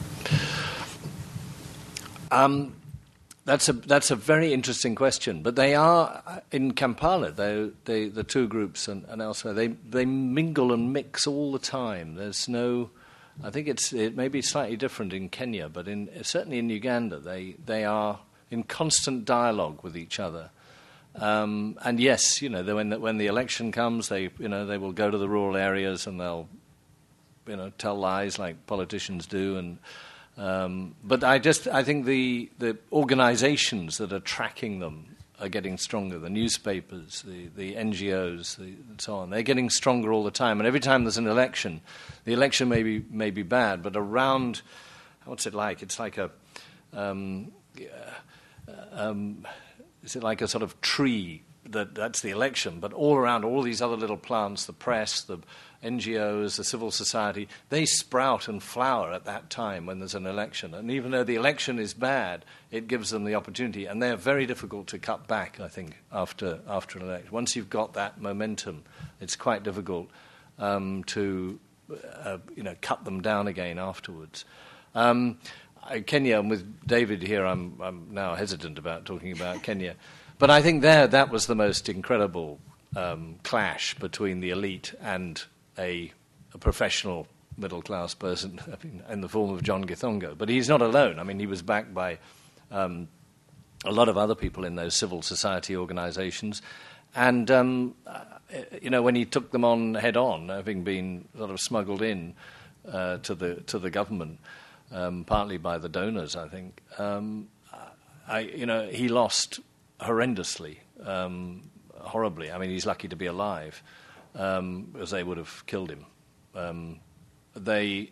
B: Um. That's a that's a very interesting question. But they are in Kampala. They, they the two groups and, and elsewhere. They they mingle and mix all the time. There's no. I think it's it may be slightly different in Kenya, but in certainly in Uganda they they are in constant dialogue with each other, Um, and yes, you know, the, when the, when the election comes, they you know they will go to the rural areas and they'll you know tell lies like politicians do. And um, but I just I think the the organisations that are tracking them are getting stronger. The newspapers, the, the N G Os, the, and so on. They're getting stronger all the time. And every time there's an election, the election may be, may be bad, but around, what's it like? It's like a, um, uh, um, is it like a sort of tree that that's the election, but all around all these other little plants, the press, the N G Os, the civil society, they sprout and flower at that time when there's an election. And even though the election is bad, it gives them the opportunity. And they're very difficult to cut back, I think, after after an election. Once you've got that momentum, it's quite difficult um, to uh, you know cut them down again afterwards. Um, Kenya, and with David here, I'm, I'm now hesitant about talking about Kenya. But I think there that was the most incredible um, clash between the elite and a, a professional middle-class person, I mean, in the form of John Githongo. But he's not alone. I mean, he was backed by um, a lot of other people in those civil society organizations. And, um, uh, you know, when he took them on head-on, having been sort of smuggled in uh, to the to the government, um, partly by the donors, I think, um, I, you know, he lost horrendously, um, horribly. I mean, he's lucky to be alive, um, because they would have killed him. Um, they,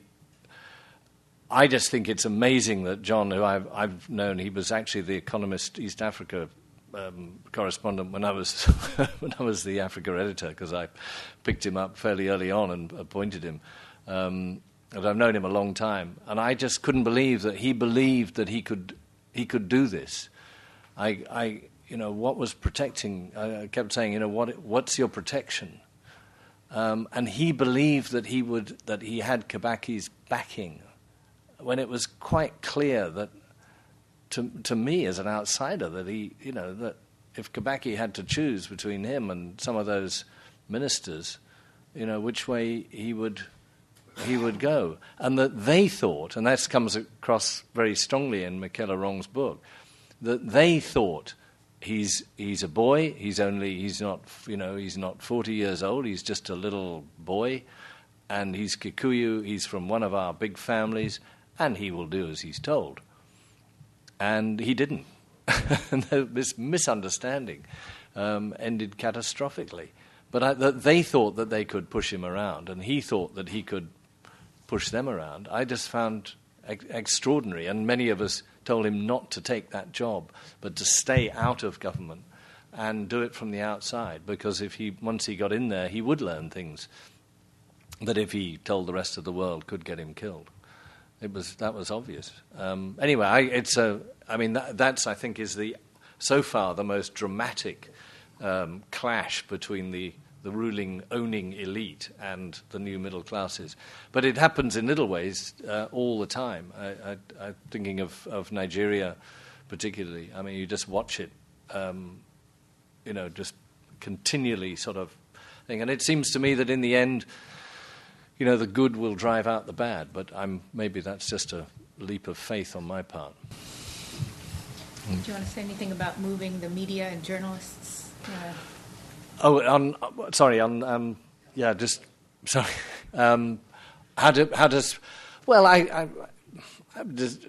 B: I just think it's amazing that John, who I've, I've known, he was actually the Economist East Africa um, correspondent when I was when I was the Africa editor, because I picked him up fairly early on and appointed him. Um, and I've known him a long time, and I just couldn't believe that he believed that he could he could do this. I. I You know, what was protecting, I kept saying, you know, what, what's your protection? Um, and he believed that he would, that he had Kibaki's backing, when it was quite clear that, to to me as an outsider, that he, you know, that if Kibaki had to choose between him and some of those ministers, you know, which way he would he would go. And that they thought, and that comes across very strongly in Michela Wrong's book, that they thought, He's he's a boy. He's only he's not you know he's not forty years old. He's just a little boy, and he's Kikuyu. He's from one of our big families, and he will do as he's told. And he didn't. And this misunderstanding um, ended catastrophically. But I, th- they thought that they could push him around, and he thought that he could push them around. I just found ex- extraordinary, and many of us told him not to take that job, but to stay out of government and do it from the outside, because if he once he got in there, he would learn things that if he told the rest of the world could get him killed. It was that was obvious. Um, anyway, I, it's a. I mean, that, that's I think is the so far the most dramatic um, clash between the. the ruling, owning elite and the new middle classes. But it happens in little ways uh, all the time. I, I, I'm thinking of, of Nigeria particularly. I mean, you just watch it, um, you know, just continually sort of thing. And it seems to me that in the end, you know, the good will drive out the bad. But I'm maybe that's just a leap of faith on my part.
A: Do you want to say anything about moving the media and journalists? Uh,
B: Oh, on sorry, on um, yeah, just sorry. Um, how do how does? Well, I I, I, just,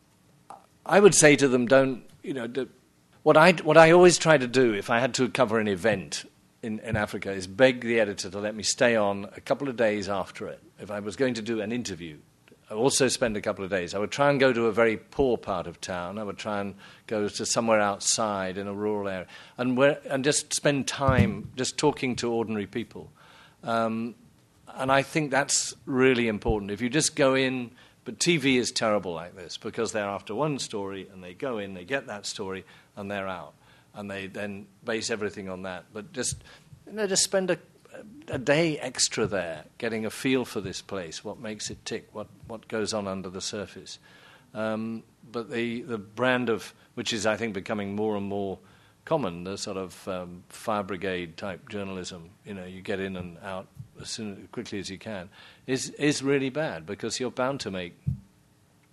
B: I would say to them, don't you know? Do, what I what I always try to do if I had to cover an event in, in Africa is beg the editor to let me stay on a couple of days after it. If I was going to do an interview, I also spend a couple of days. I would try and go to a very poor part of town. I would try and go to somewhere outside in a rural area and where, and just spend time just talking to ordinary people. Um, and I think that's really important. If you just go in, but T V is terrible like this because they're after one story and they go in, they get that story, and they're out. And they then base everything on that. But just, you know, just spend a a day extra there, getting a feel for this place, what makes it tick, what, what goes on under the surface. Um, but the, the brand of, which is, I think, becoming more and more common, the sort of um, fire brigade type journalism, you know, you get in and out as soon as quickly as you can, is is really bad because you're bound to make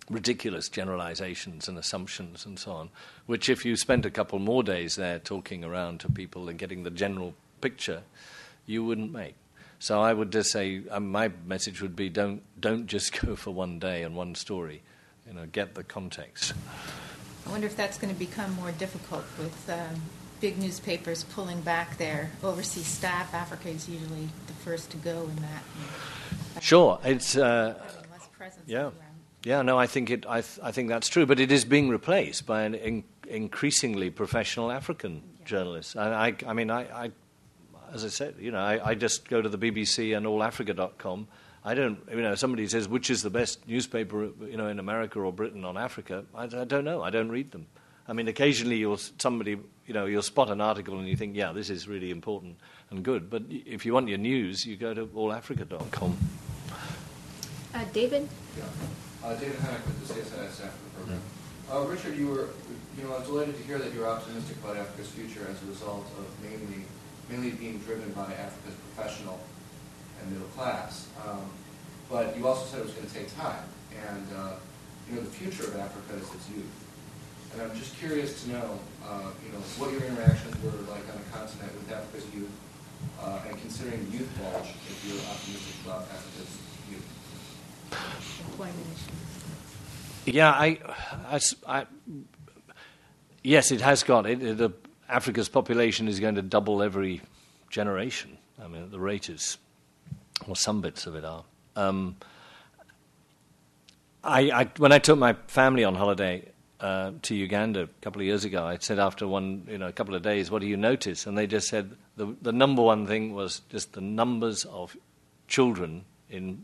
B: ridiculous generalizations and assumptions and so on, which if you spent a couple more days there talking around to people and getting the general picture, you wouldn't make. So I would just say, um, my message would be don't don't just go for one day and one story. You know, get the context.
A: I wonder if that's going to become more difficult with um, big newspapers pulling back their overseas staff. Africa is usually the first to go in that. And
B: sure, it's uh,
A: less presence
B: yeah,
A: around.
B: yeah. No, I think it. I, th- I think that's true, but it is being replaced by an in- increasingly professional African yeah. journalist. I, I, I mean, I, I, as I said, you know, I, I just go to the B B C and all africa dot com. I don't, you know, somebody says which is the best newspaper, you know, in America or Britain on Africa. I, I don't know. I don't read them. I mean, occasionally you'll somebody, you know, you'll spot an article and you think, yeah, this is really important and good. But if you want your news, you go to all africa dot com.
A: Uh, David?
H: Yeah. Uh, David Hannock with the C S I S Africa program. Uh, Richard, you were, you know, I was delighted to hear that you're optimistic about Africa's future as a result of mainly, mainly being driven by Africa's professional and middle class. Um, but you also said it was going to take time. And, uh, you know, the future of Africa is its youth. And I'm just curious to know, uh, you know, what your interactions were like on the continent with Africa's youth, uh, and considering the youth bulge, if you're optimistic about Africa's youth.
A: Employment issues.
B: Yeah, I, I, I, yes, it has got it. it uh, Africa's population is going to double every generation. I mean, the rate is, well, some bits of it are. Um, I, I, when I took my family on holiday uh, to Uganda a couple of years ago, I said after one, you know, a couple of days, what do you notice? And they just said the the number one thing was just the numbers of children in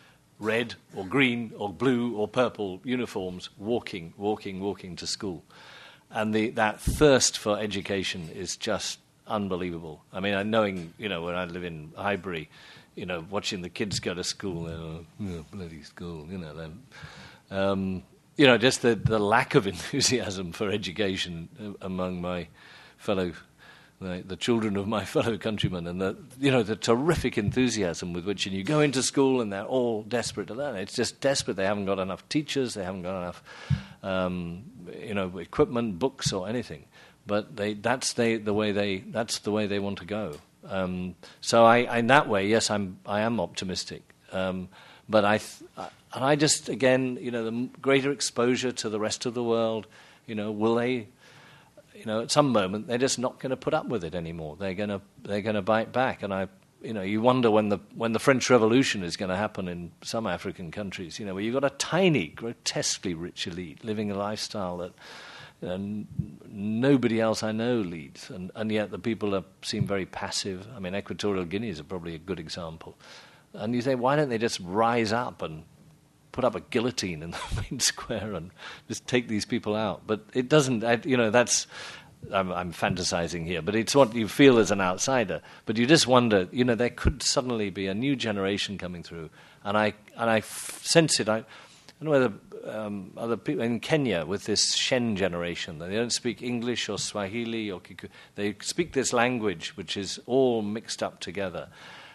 B: red or green or blue or purple uniforms walking, walking, walking to school. And the, that thirst for education is just unbelievable. I mean, knowing, you know, when I live in Highbury, you know, watching the kids go to school, they're like, oh, bloody school, you know. Then, um, you know, just the, the lack of enthusiasm for education among my fellow, the, the children of my fellow countrymen, and the, you know, the terrific enthusiasm with which, and you go into school and they're all desperate to learn. It's just desperate. They haven't got enough teachers, they haven't got enough, um, you know, equipment, books, or anything. But they, that's they, the way they, that's the way they want to go. Um, so I, in that way, yes, I'm, I am optimistic. Um, but I, th- and I just, again, you know, the greater exposure to the rest of the world, you know, will they, you know, at some moment they're just not going to put up with it anymore. They're going to, they're going to bite back. And I, you know, you wonder when the when the French Revolution is going to happen in some African countries, you know, where you've got a tiny, grotesquely rich elite living a lifestyle that. And nobody else I know leads, and, and yet the people are, seem very passive. I mean, Equatorial Guinea is probably a good example. And you say, why don't they just rise up and put up a guillotine in the main square and just take these people out? But it doesn't, I, you know, that's, I'm, I'm fantasizing here, but it's what you feel as an outsider. But you just wonder, you know, there could suddenly be a new generation coming through. And I, and I f- sense it, I, I don't know whether um, other people in Kenya with this Shen generation, they don't speak English or Swahili or Kikuyu. They speak this language which is all mixed up together.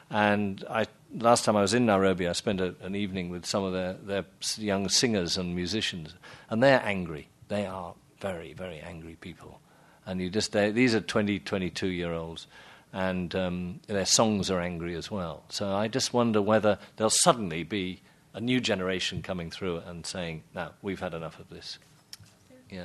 B: And I, last time I was in Nairobi, I spent a, an evening with some of their, their young singers and musicians, and they're angry. They are very, very angry people. And you just these are twenty, twenty-two-year-olds, and um, their songs are angry as well. So I just wonder whether there'll suddenly be a new generation coming through and saying, no, we've had enough of this. Yeah.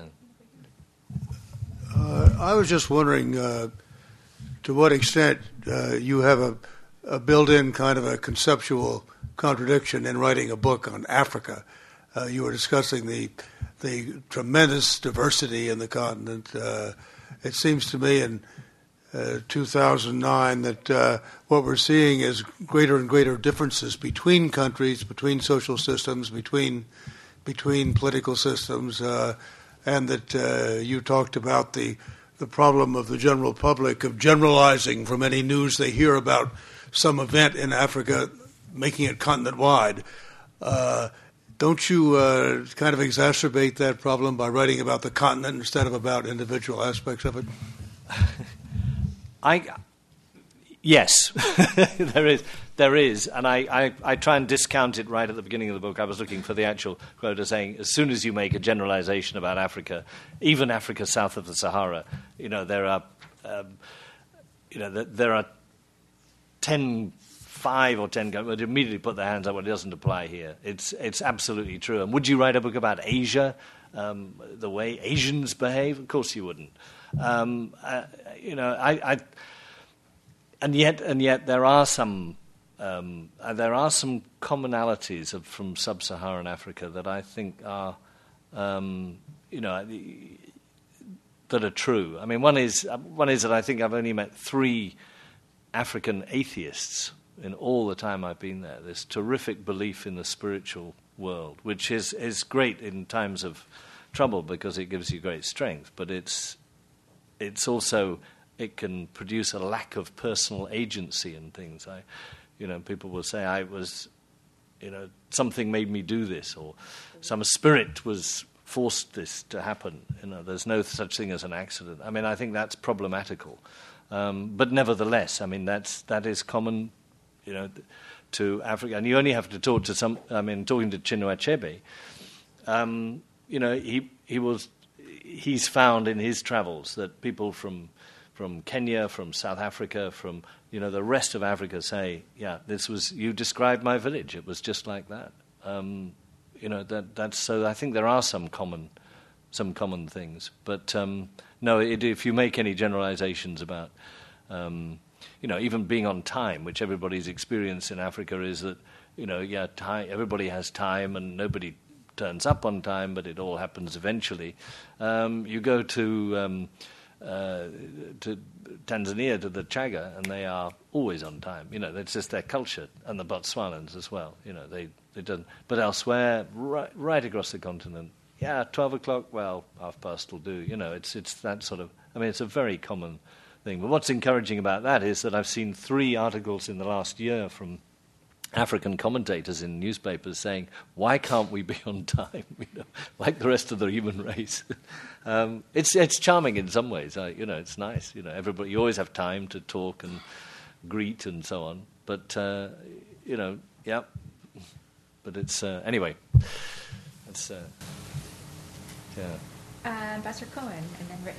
I: Uh, I was just wondering uh, to what extent uh, you have a, a built-in kind of a conceptual contradiction in writing a book on Africa. Uh, you were discussing the the tremendous diversity in the continent. Uh, it seems to me in Uh, two thousand nine that uh, what we're seeing is greater and greater differences between countries, between social systems, between between political systems, uh, and that uh, you talked about the the problem of the general public of generalizing from any news they hear about some event in Africa, making it continent-wide. Uh, don't you uh, kind of exacerbate that problem by writing about the continent instead of about individual aspects of it?
B: I, yes, there is there is, and I, I, I try and discount it right at the beginning of the book. I was looking for the actual quote as saying, as soon as you make a generalization about Africa, even Africa south of the Sahara, you know, there are, um, you know, there are ten, five or ten would immediately put their hands up, well, it doesn't apply here. It's, it's absolutely true. And would you write a book about Asia, um, the way Asians behave? Of course you wouldn't. Um, uh, you know, I... I And yet, and yet, there are some um, uh, there are some commonalities of, from sub-Saharan Africa that I think are, um, you know, that are true. I mean, one is one is that I think I've only met three African atheists in all the time I've been there. This terrific belief in the spiritual world, which is is great in times of trouble because it gives you great strength, but it's it's also it can produce a lack of personal agency in things. I, you know, people will say I was, you know, something made me do this, or some spirit was forced this to happen. You know, there's no such thing as an accident. I mean, I think that's problematical. Um, but nevertheless, I mean, that's that is common, you know, to Africa. And you only have to talk to some. I mean, talking to Chinua Achebe, um, you know, he he was he's found in his travels that people from from Kenya, from South Africa, from, you know, the rest of Africa say, yeah, this was, you described my village. It was just like that. Um, you know, that that's, so I think there are some common, some common things. But, um, no, it, if you make any generalizations about, um, you know, even being on time, which everybody's experience in Africa is that, you know, yeah, time, everybody has time and nobody turns up on time, but it all happens eventually. Um, you go to... Um, Uh, to Tanzania, to the Chaga, and they are always on time. You know, it's just their culture, and the Botswanans as well. You know, they they don't. But elsewhere, right, right across the continent, yeah, twelve o'clock. Well, half past will do. You know, it's it's that sort of. I mean, it's a very common thing. But what's encouraging about that is that I've seen three articles in the last year from African commentators in newspapers saying, why can't we be on time, you know, like the rest of the human race? um, it's it's charming in some ways. I, you know, it's nice. You know, everybody, you always have time to talk and greet and so on. But, uh, you know, yeah. But it's, uh, anyway, it's, uh, yeah.
A: Uh, Ambassador Cohen, and then Rick.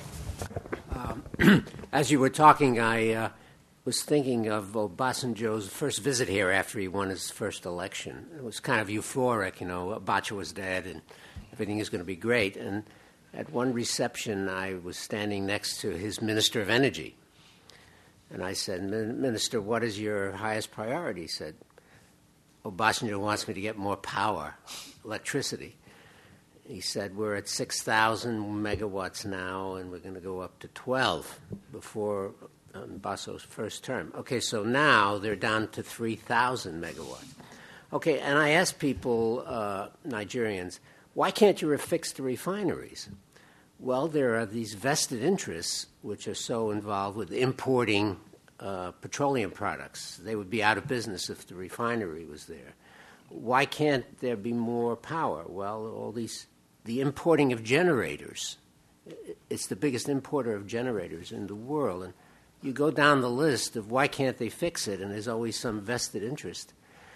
J: Um, as you were talking, I... Uh, was thinking of Obasanjo's first visit here after he won his first election. It was kind of euphoric, you know, Abacha was dead and everything is going to be great. And at one reception, I was standing next to his Minister of Energy. And I said, Minister, what is your highest priority? He said, Obasanjo wants me to get more power, electricity. He said, we're at six thousand megawatts now, and we're going to go up to twelve before... Um, Basso's first term. Okay, so now they're down to three thousand megawatts. Okay, and I asked people, uh, Nigerians, why can't you fix the refineries? Well, there are these vested interests which are so involved with importing uh, petroleum products. They would be out of business if the refinery was there. Why can't there be more power? Well, all these, the importing of generators. It's the biggest importer of generators in the world, and you go down the list of why can't they fix it, and there's always some vested interest.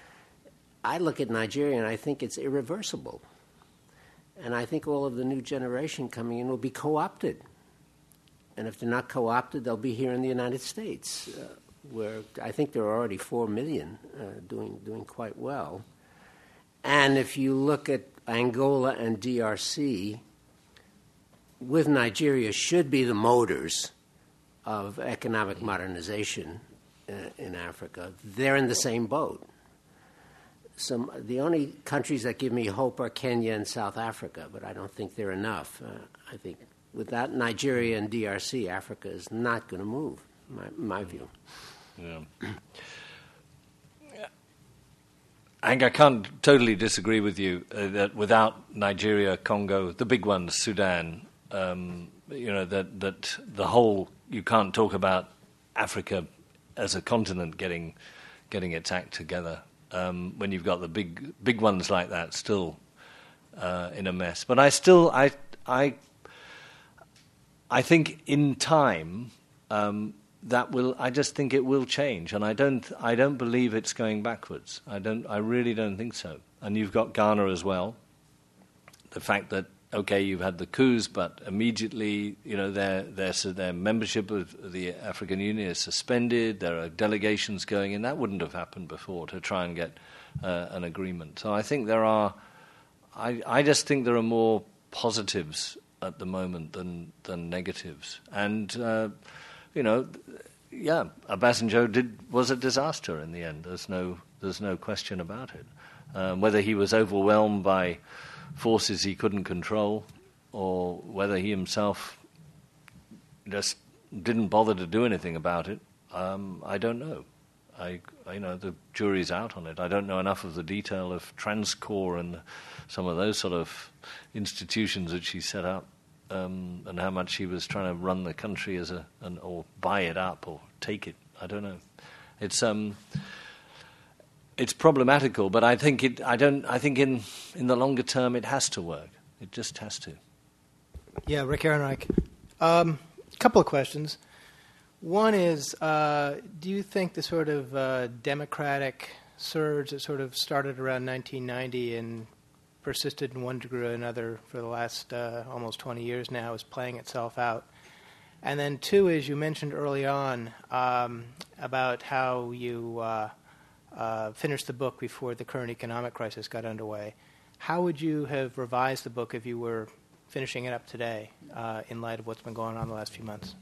J: I look at Nigeria, and I think it's irreversible. And I think all of the new generation coming in will be co-opted. And if they're not co-opted, they'll be here in the United States, uh, where I think there are already four million uh, doing, doing quite well. And if you look at Angola and D R C, with Nigeria should be the motors of economic modernization uh, in Africa. They're in the same boat. Some, the only countries that give me hope are Kenya and South Africa, but I don't think they're enough. Uh, I think without Nigeria and D R C, Africa is not going to move, my, my view.
B: Yeah. I think I can't totally disagree with you uh, that without Nigeria, Congo, the big ones, Sudan, um, you know, that, that the whole... You can't talk about Africa as a continent getting getting its act together um, when you've got the big big ones like that still uh, in a mess. But I still I I I think in time um, that will. I just think it will change, and I don't. I don't believe it's going backwards. I don't. I really don't think so. And you've got Ghana as well. The fact that okay, you've had the coups, but immediately, you know, their their their membership of the African Union is suspended. There are delegations going in. That wouldn't have happened before to try and get uh, an agreement. So I think there are. I I just think there are more positives at the moment than than negatives, and. Uh, You know, yeah, Obasanjo did was a disaster in the end. There's no, there's no question about it. Um, whether he was overwhelmed by forces he couldn't control, or whether he himself just didn't bother to do anything about it, um, I don't know. I, I, you know, the jury's out on it. I don't know enough of the detail of Transcorp and some of those sort of institutions that she set up. Um, and how much he was trying to run the country as a, an, or buy it up or take it. I don't know. It's um, it's problematical, but I think it. I don't. I think in in the longer term, it has to work. It just has to.
K: Yeah, Rick Ehrenreich. A um, couple of questions. One is, uh, do you think the sort of uh, democratic surge that sort of started around nineteen ninety and persisted in one degree or another for the last uh, almost twenty years now is playing itself out? And then two is, you mentioned early on um, about how you uh, uh, finished the book before the current economic crisis got underway. How would you have revised the book if you were finishing it up today uh, in light of what's been going on the last few months?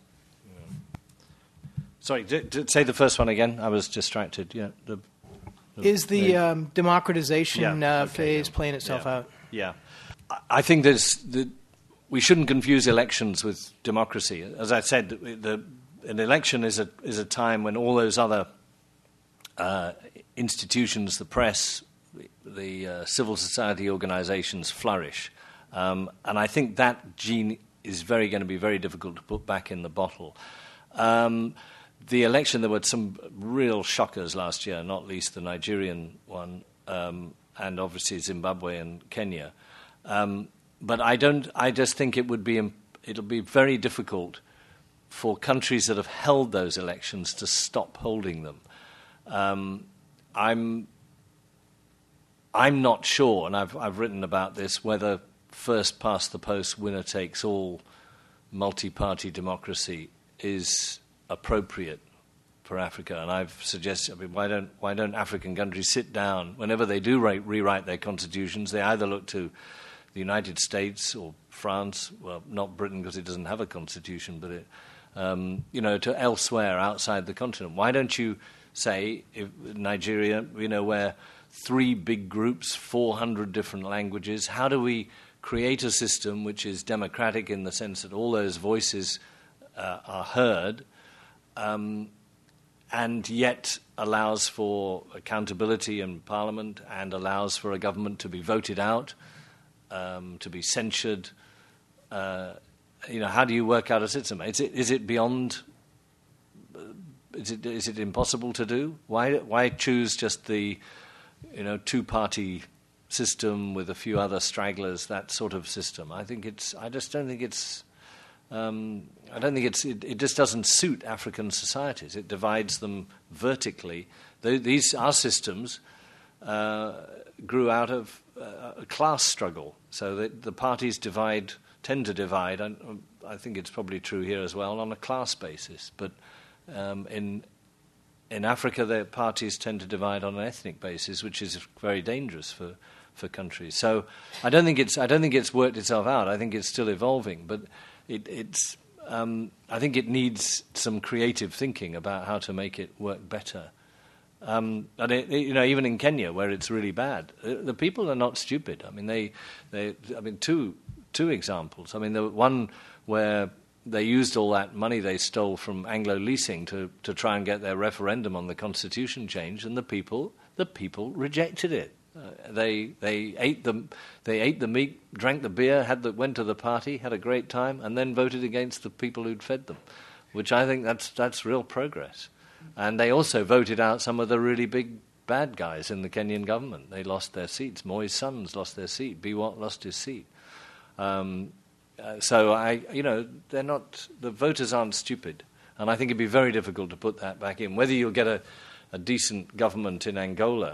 B: Sorry, d- d- say the first one again. I was distracted. Yeah. The, the,
K: Is the um, democratization
B: yeah,
K: uh,
B: okay,
K: phase
B: yeah.
K: playing itself
B: yeah.
K: out?
B: Yeah. I think there's the, we shouldn't confuse elections with democracy. As I said, the, the, an election is a is a time when all those other uh, institutions, the press, the uh, civil society organizations flourish. Um, and I think that gene is very going to be very difficult to put back in the bottle. Um, the election, there were some real shockers last year, not least the Nigerian one, um, and obviously Zimbabwe and Kenya. Um, but I don't. I just think it would be. It'll be very difficult for countries that have held those elections to stop holding them. Um, I'm. I'm not sure, and I've I've written about this, whether first past the post, winner takes all, multi-party democracy is appropriate for Africa. And I've suggested, I mean, why don't why don't African countries sit down whenever they do re- rewrite their constitutions? They either look to the United States or France, well, not Britain because it doesn't have a constitution, but it, um, you know, to elsewhere outside the continent. Why don't you say, if Nigeria, you know, where three big groups, four hundred different languages, how do we create a system which is democratic in the sense that all those voices uh, are heard, um, and yet allows for accountability in Parliament and allows for a government to be voted out, um, to be censured? Uh, you know, how do you work out a system? Is it, is it beyond? Is it is it impossible to do? Why why choose just the, you know, two-party system with a few other stragglers, that sort of system? I think it's. I just don't think it's. Um, I don't think it's. It, it just doesn't suit African societies. It divides them vertically. They, these our systems uh, grew out of uh, a class struggle, so that the parties divide, tend to divide. And I think it's probably true here as well on a class basis, but um, in. In Africa, the parties tend to divide on an ethnic basis, which is very dangerous for, for countries. So, I don't think it's I don't think it's worked itself out. I think it's still evolving, but it, it's um, I think it needs some creative thinking about how to make it work better. Um, and it, you know, even in Kenya, where it's really bad, the people are not stupid. I mean, they they I mean, two two examples. I mean, the one where they used all that money they stole from Anglo Leasing to, to try and get their referendum on the constitution changed, and the people the people rejected it. Uh, they they ate the they ate the meat, drank the beer, had the, went to the party, had a great time, and then voted against the people who'd fed them, which I think that's that's real progress. And they also voted out some of the really big bad guys in the Kenyan government. They lost their seats. Moi's sons lost their seat. Biwott lost his seat. Um, Uh, so I, you know, they're not. The voters aren't stupid, And I think it'd be very difficult to put that back in. Whether you'll get a, a decent government in Angola,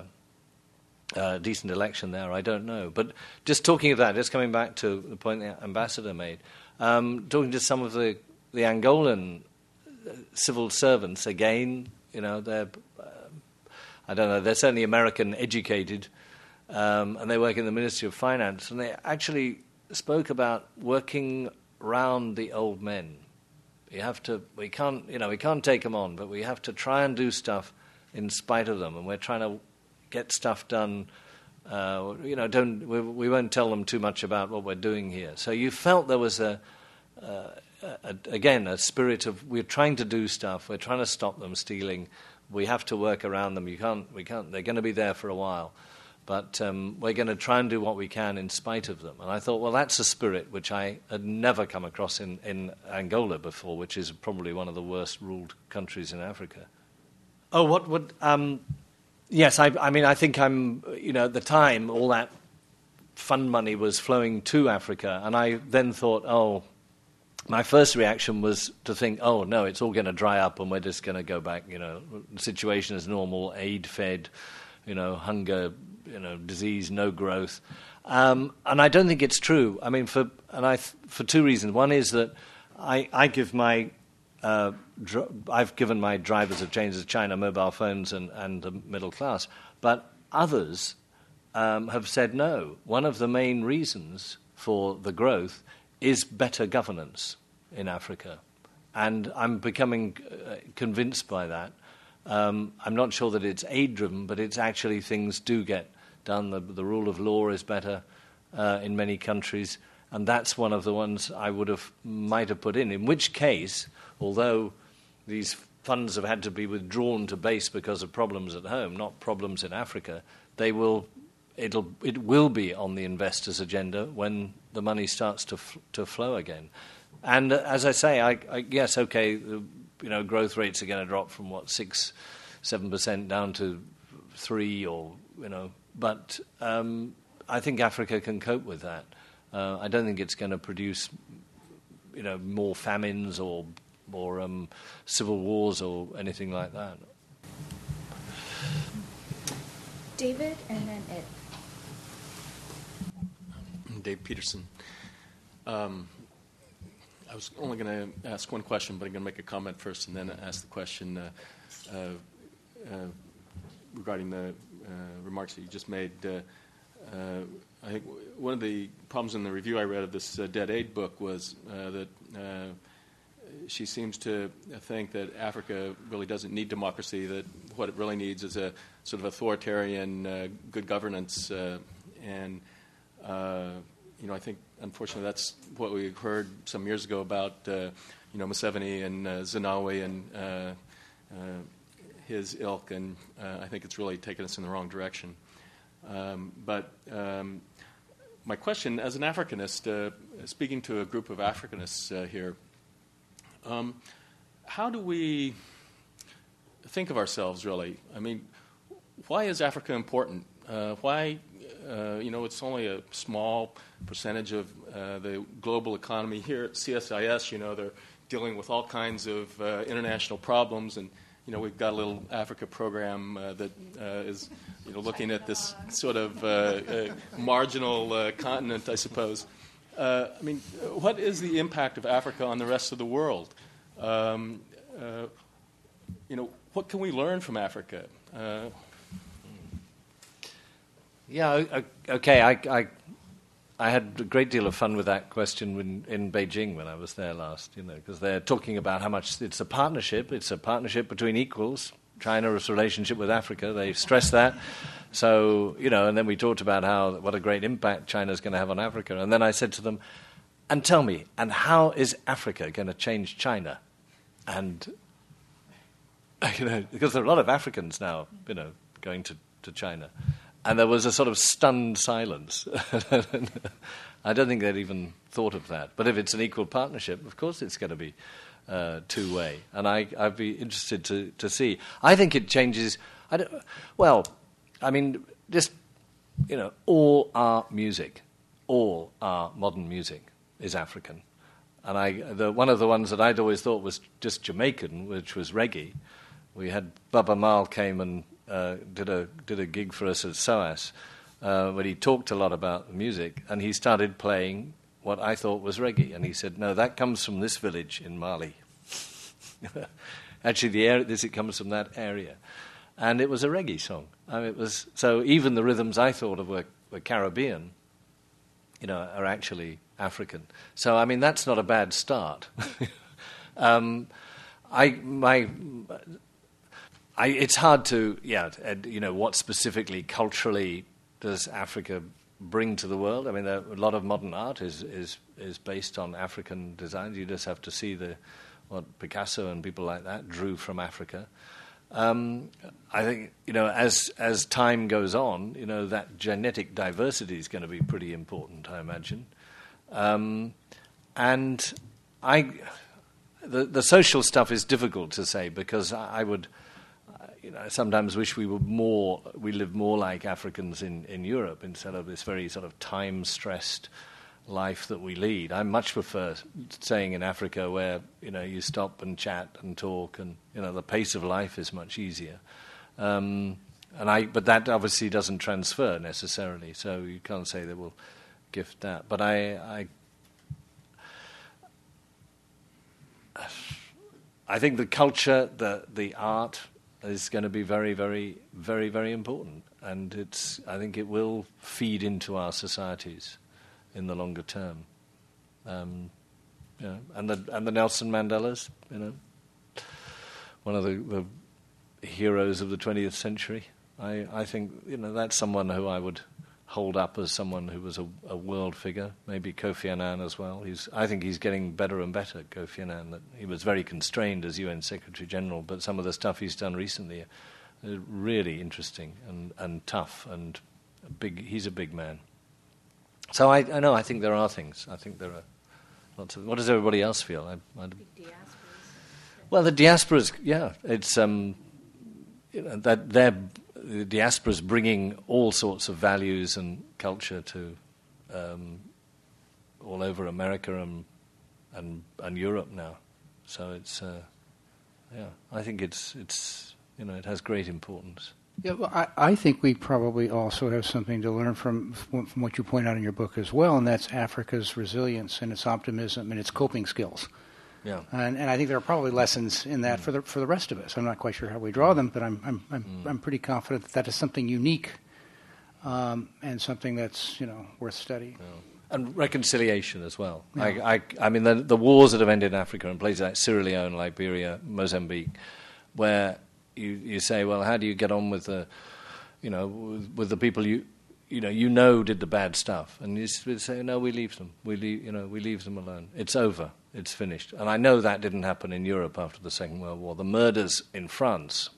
B: a uh, decent election there, I don't know. But just talking of that, just coming back to the point the ambassador made, um, talking to some of the, the Angolan civil servants, again, you know, they're, uh, I don't know, they're certainly American educated, um, and they work in the Ministry of Finance, and they actually spoke about working round the old men. You have to, we can't, you know, we can't take them on, but we have to try and do stuff in spite of them, and we're trying to get stuff done. Uh, you know, don't we, we won't tell them too much about what we're doing here. So you felt there was a, uh, a, again, a spirit of we're trying to do stuff. We're trying to stop them stealing. We have to work around them. You can't. We can't. They're going to be there for a while, but um, we're going to try and do what we can in spite of them. And I thought, well, that's a spirit which I had never come across in, in Angola before, which is probably one of the worst ruled countries in Africa. Oh, what would? Um, Yes, I, I mean, I think I'm, you know, at the time, all that fund money was flowing to Africa, and I then thought, oh, my first reaction was to think, oh, no, it's all going to dry up and we're just going to go back, you know, the situation is normal, aid-fed, you know, hunger, you know, disease, no growth. Um, and I don't think it's true. I mean, for and I for two reasons. One is that I, I give my... Uh, dr- I've given my drivers of Chains of China mobile phones and, and the middle class, but others um, have said no. One of the main reasons for the growth is better governance in Africa, and I'm becoming uh, convinced by that. Um, I'm not sure that it's aid-driven, but it's actually things do get done. The, the rule of law is better uh, in many countries, and that's one of the ones I would have might have put in. In which case, although these funds have had to be withdrawn to base because of problems at home, not problems in Africa, they will, it'll, it will be on the investors' agenda when the money starts to f- to flow again. And uh, as I say, I, I yes, okay, the, you know, growth rates are going to drop from what six, seven percent down to three, or you know, but um, I think Africa can cope with that. Uh, I don't think it's going to produce, you know, more famines or or um, civil wars or anything like that.
A: David, and then Ed.
L: Dave Peterson. Um, I was only going to ask one question, but I'm going to make a comment first and then ask the question uh, uh, uh, regarding the uh, remarks that you just made. Uh, uh, I think one of the problems in the review I read of this uh, Dead Aid book was uh, that uh, she seems to think that Africa really doesn't need democracy, that what it really needs is a sort of authoritarian uh, good governance. Uh, and, uh, you know, I think, unfortunately, that's what we heard some years ago about, uh, you know, Museveni and uh, Zenawi and uh, uh, his ilk, and uh, I think it's really taken us in the wrong direction. Um, but um, my question, as an Africanist, uh, speaking to a group of Africanists uh, here, Um, how do we think of ourselves, really? I mean, why is Africa important? Uh, why, uh, you know, it's only a small percentage of uh, the global economy. Here at C S I S, you know, they're dealing with all kinds of uh, international problems, and, you know, we've got a little Africa program uh, that uh, is, you know, looking at this sort of uh, uh, marginal uh, continent, I suppose. Uh, I mean, what is the impact of Africa on the rest of the world? Um, uh, you know, what can we learn from Africa? Uh,
B: yeah, okay. I, I I had a great deal of fun with that question when, in Beijing when I was there last. You know, because they're talking about how much it's a partnership. It's a partnership between equals. China's relationship with Africa. They stress that. So, you know, and then we talked about how what a great impact China's going to have on Africa. And then I said to them, and tell me, and how is Africa going to change China? And, you know, because there are a lot of Africans now, you know, going to, to China. And there was a sort of stunned silence. I don't think they'd even thought of that. But if it's an equal partnership, of course it's going to be uh, two-way. And I, I'd be interested to, to see. I think it changes... I don't, well... I mean, just, you know, all our music, all our modern music is African. and I, the, one of the ones that I'd always thought was just Jamaican, which was reggae. We had Bubba Mal came and uh, did a did a gig for us at SOAS, uh, where he talked a lot about music, and he started playing what I thought was reggae, and he said, "No, that comes from this village in Mali." Actually, the area, this it comes from that area, and it was a reggae song. I mean, it was so even the rhythms I thought of were, were Caribbean, you know, are actually African. So I mean, that's not a bad start. um, I my. I, it's hard to, yeah, you know, what specifically culturally does Africa bring to the world? I mean, there, a lot of modern art is, is is based on African designs. You just have to see the what Picasso and people like that drew from Africa. Um, I think, you know, as as time goes on, you know, that genetic diversity is going to be pretty important, I imagine. Um, and I, the the social stuff is difficult to say because I, I would. You know, I sometimes wish we were more, we lived more like Africans in, in Europe instead of this very sort of time-stressed life that we lead. I much prefer staying in Africa where, you know, you stop and chat and talk and, you know, the pace of life is much easier. Um, and I, but that obviously doesn't transfer necessarily, so you can't say that we'll gift that. But I, I, I think the culture, the the art, is going to be very, very, very, very important, and it's. I think it will feed into our societies in the longer term. Um, you know, and the and the Nelson Mandelas, you know, one of the, the heroes of the twentieth century. I, I think you know that's someone who I would hold up as someone who was a, a world figure. Maybe Kofi Annan as well. He's. I think he's getting better and better. Kofi Annan. That he was very constrained as U N Secretary General, but some of the stuff he's done recently is really interesting and, and tough and big. He's a big man. So I, I know. I think there are things. I think there are lots of. What does everybody else feel? I, I,
A: The diasporas.
B: well, the diasporas. Yeah, it's um, you know that they're. The diaspora is bringing all sorts of values and culture to um, all over America and, and and Europe now. So it's uh, yeah, I think it's it's you know it has great importance.
M: Yeah, well, I, I think we probably also have something to learn from from what you point out in your book as well, and that's Africa's resilience and its optimism and its coping skills.
B: Yeah,
M: and, and I think there are probably lessons in that mm. for the for the rest of us. I'm not quite sure how we draw them, but I'm I'm I'm, mm. I'm pretty confident that that is something unique, um, and something that's you know worth studying.
B: Yeah. And reconciliation as well.
M: Yeah.
B: I, I I mean the the wars that have ended in Africa in places like Sierra Leone, Liberia, Mozambique, where you you say, well, how do you get on with the, you know, with, with the people you. You know, you know, did the bad stuff, and you say, no, we leave them. We leave, you know, we leave them alone. It's over. It's finished. And I know that didn't happen in Europe after the Second World War. The murders in France,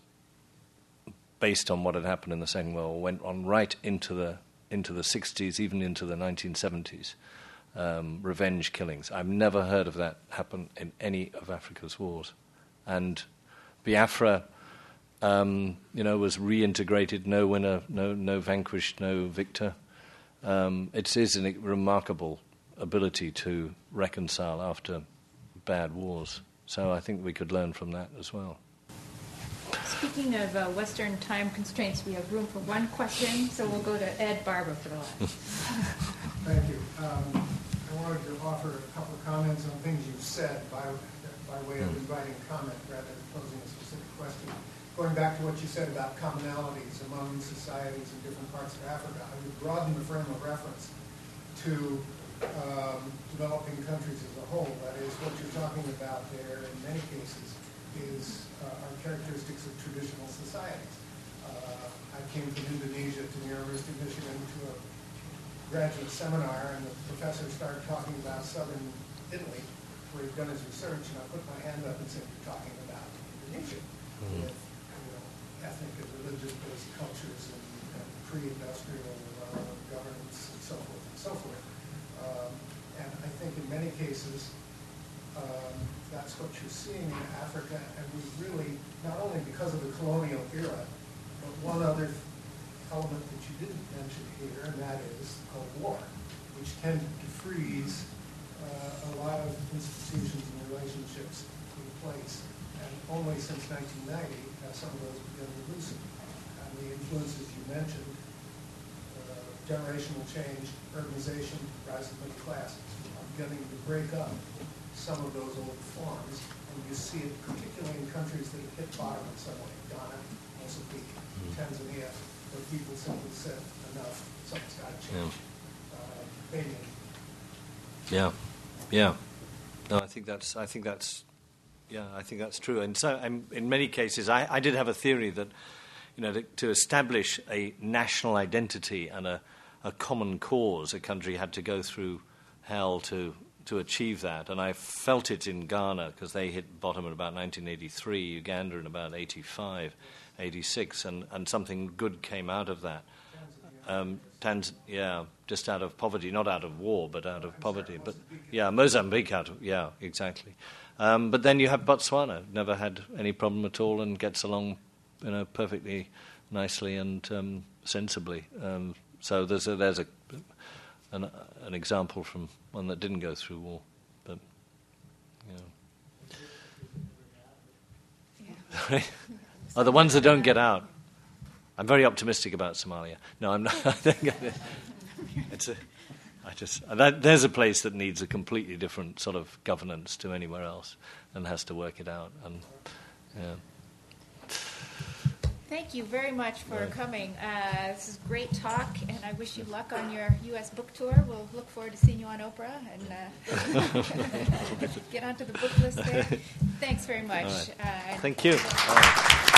B: based on what had happened in the Second World War, went on right into the into the sixties, even into the nineteen seventies. Um, revenge killings. I've never heard of that happen in any of Africa's wars. And Biafra. Um, you know, was reintegrated, no winner, no no vanquished, no victor. Um, it is a remarkable ability to reconcile after bad wars. So I think we could learn from that as well.
A: Speaking of uh, Western time constraints, we have room for one question, so we'll go to Ed Barber for the last.
F: Thank you. Um, I wanted to offer a couple of comments on things you've said by, by way of inviting comment rather than posing a specific question. Going back to what you said about commonalities among societies in different parts of Africa, I would broaden the frame of reference to um, developing countries as a whole. That is, what you're talking about there in many cases is uh, are characteristics of traditional societies. Uh, I came from Indonesia to the University of Michigan to a graduate seminar, and the professor started talking about southern Italy, where he'd done his research, and I put my hand up and said, "You're talking about Indonesia." Mm-hmm. With, ethnic and religious-based cultures and, and pre-industrial uh, governance and so forth and so forth. Um, and I think in many cases, um, that's what you're seeing in Africa, and we really, not only because of the colonial era, but one other element that you didn't mention here, and that is the Cold War, which tended to freeze
N: uh, a lot of institutions and relationships in place. And only since nineteen ninety have some of those begun to loosen. And the influences you mentioned, uh, generational change, urbanization, rise of middle classes, are beginning to break up some of those old forms. And you see it particularly in countries that have hit bottom in some way, Ghana, Mozambique, mm. Tanzania, where people simply said, enough, something's got to change. Yeah. Uh, Benin.
B: Yeah, yeah. No, I think that's. I think that's. Yeah, I think that's true. And so, um, in many cases, I, I did have a theory that, you know, to, to establish a national identity and a, a common cause, a country had to go through hell to to achieve that. And I felt it in Ghana because they hit bottom in about nineteen eighty-three, Uganda in about eighty-five, eighty-six, and, and something good came out of that. Um, Tanz- yeah, just out of poverty, not out of war, but out of poverty. But yeah, Mozambique out of, yeah, exactly. Um, but then you have Botswana, never had any problem at all and gets along, you know, perfectly nicely and um, sensibly. Um, so there's a, there's a an, an example from one that didn't go through war. But you know, yeah. Oh, the ones that don't get out. I'm very optimistic about Somalia. No, I'm not. I think it's a. I just that, there's a place that needs a completely different sort of governance to anywhere else, and has to work it out. And yeah.
A: Thank you very much for
B: right.
A: coming. Uh, this is great talk, and I wish you luck on your U S book tour. We'll look forward to seeing you on Oprah and uh, get onto the book list there. Thanks very much.
B: Right.
A: Uh,
B: Thank you.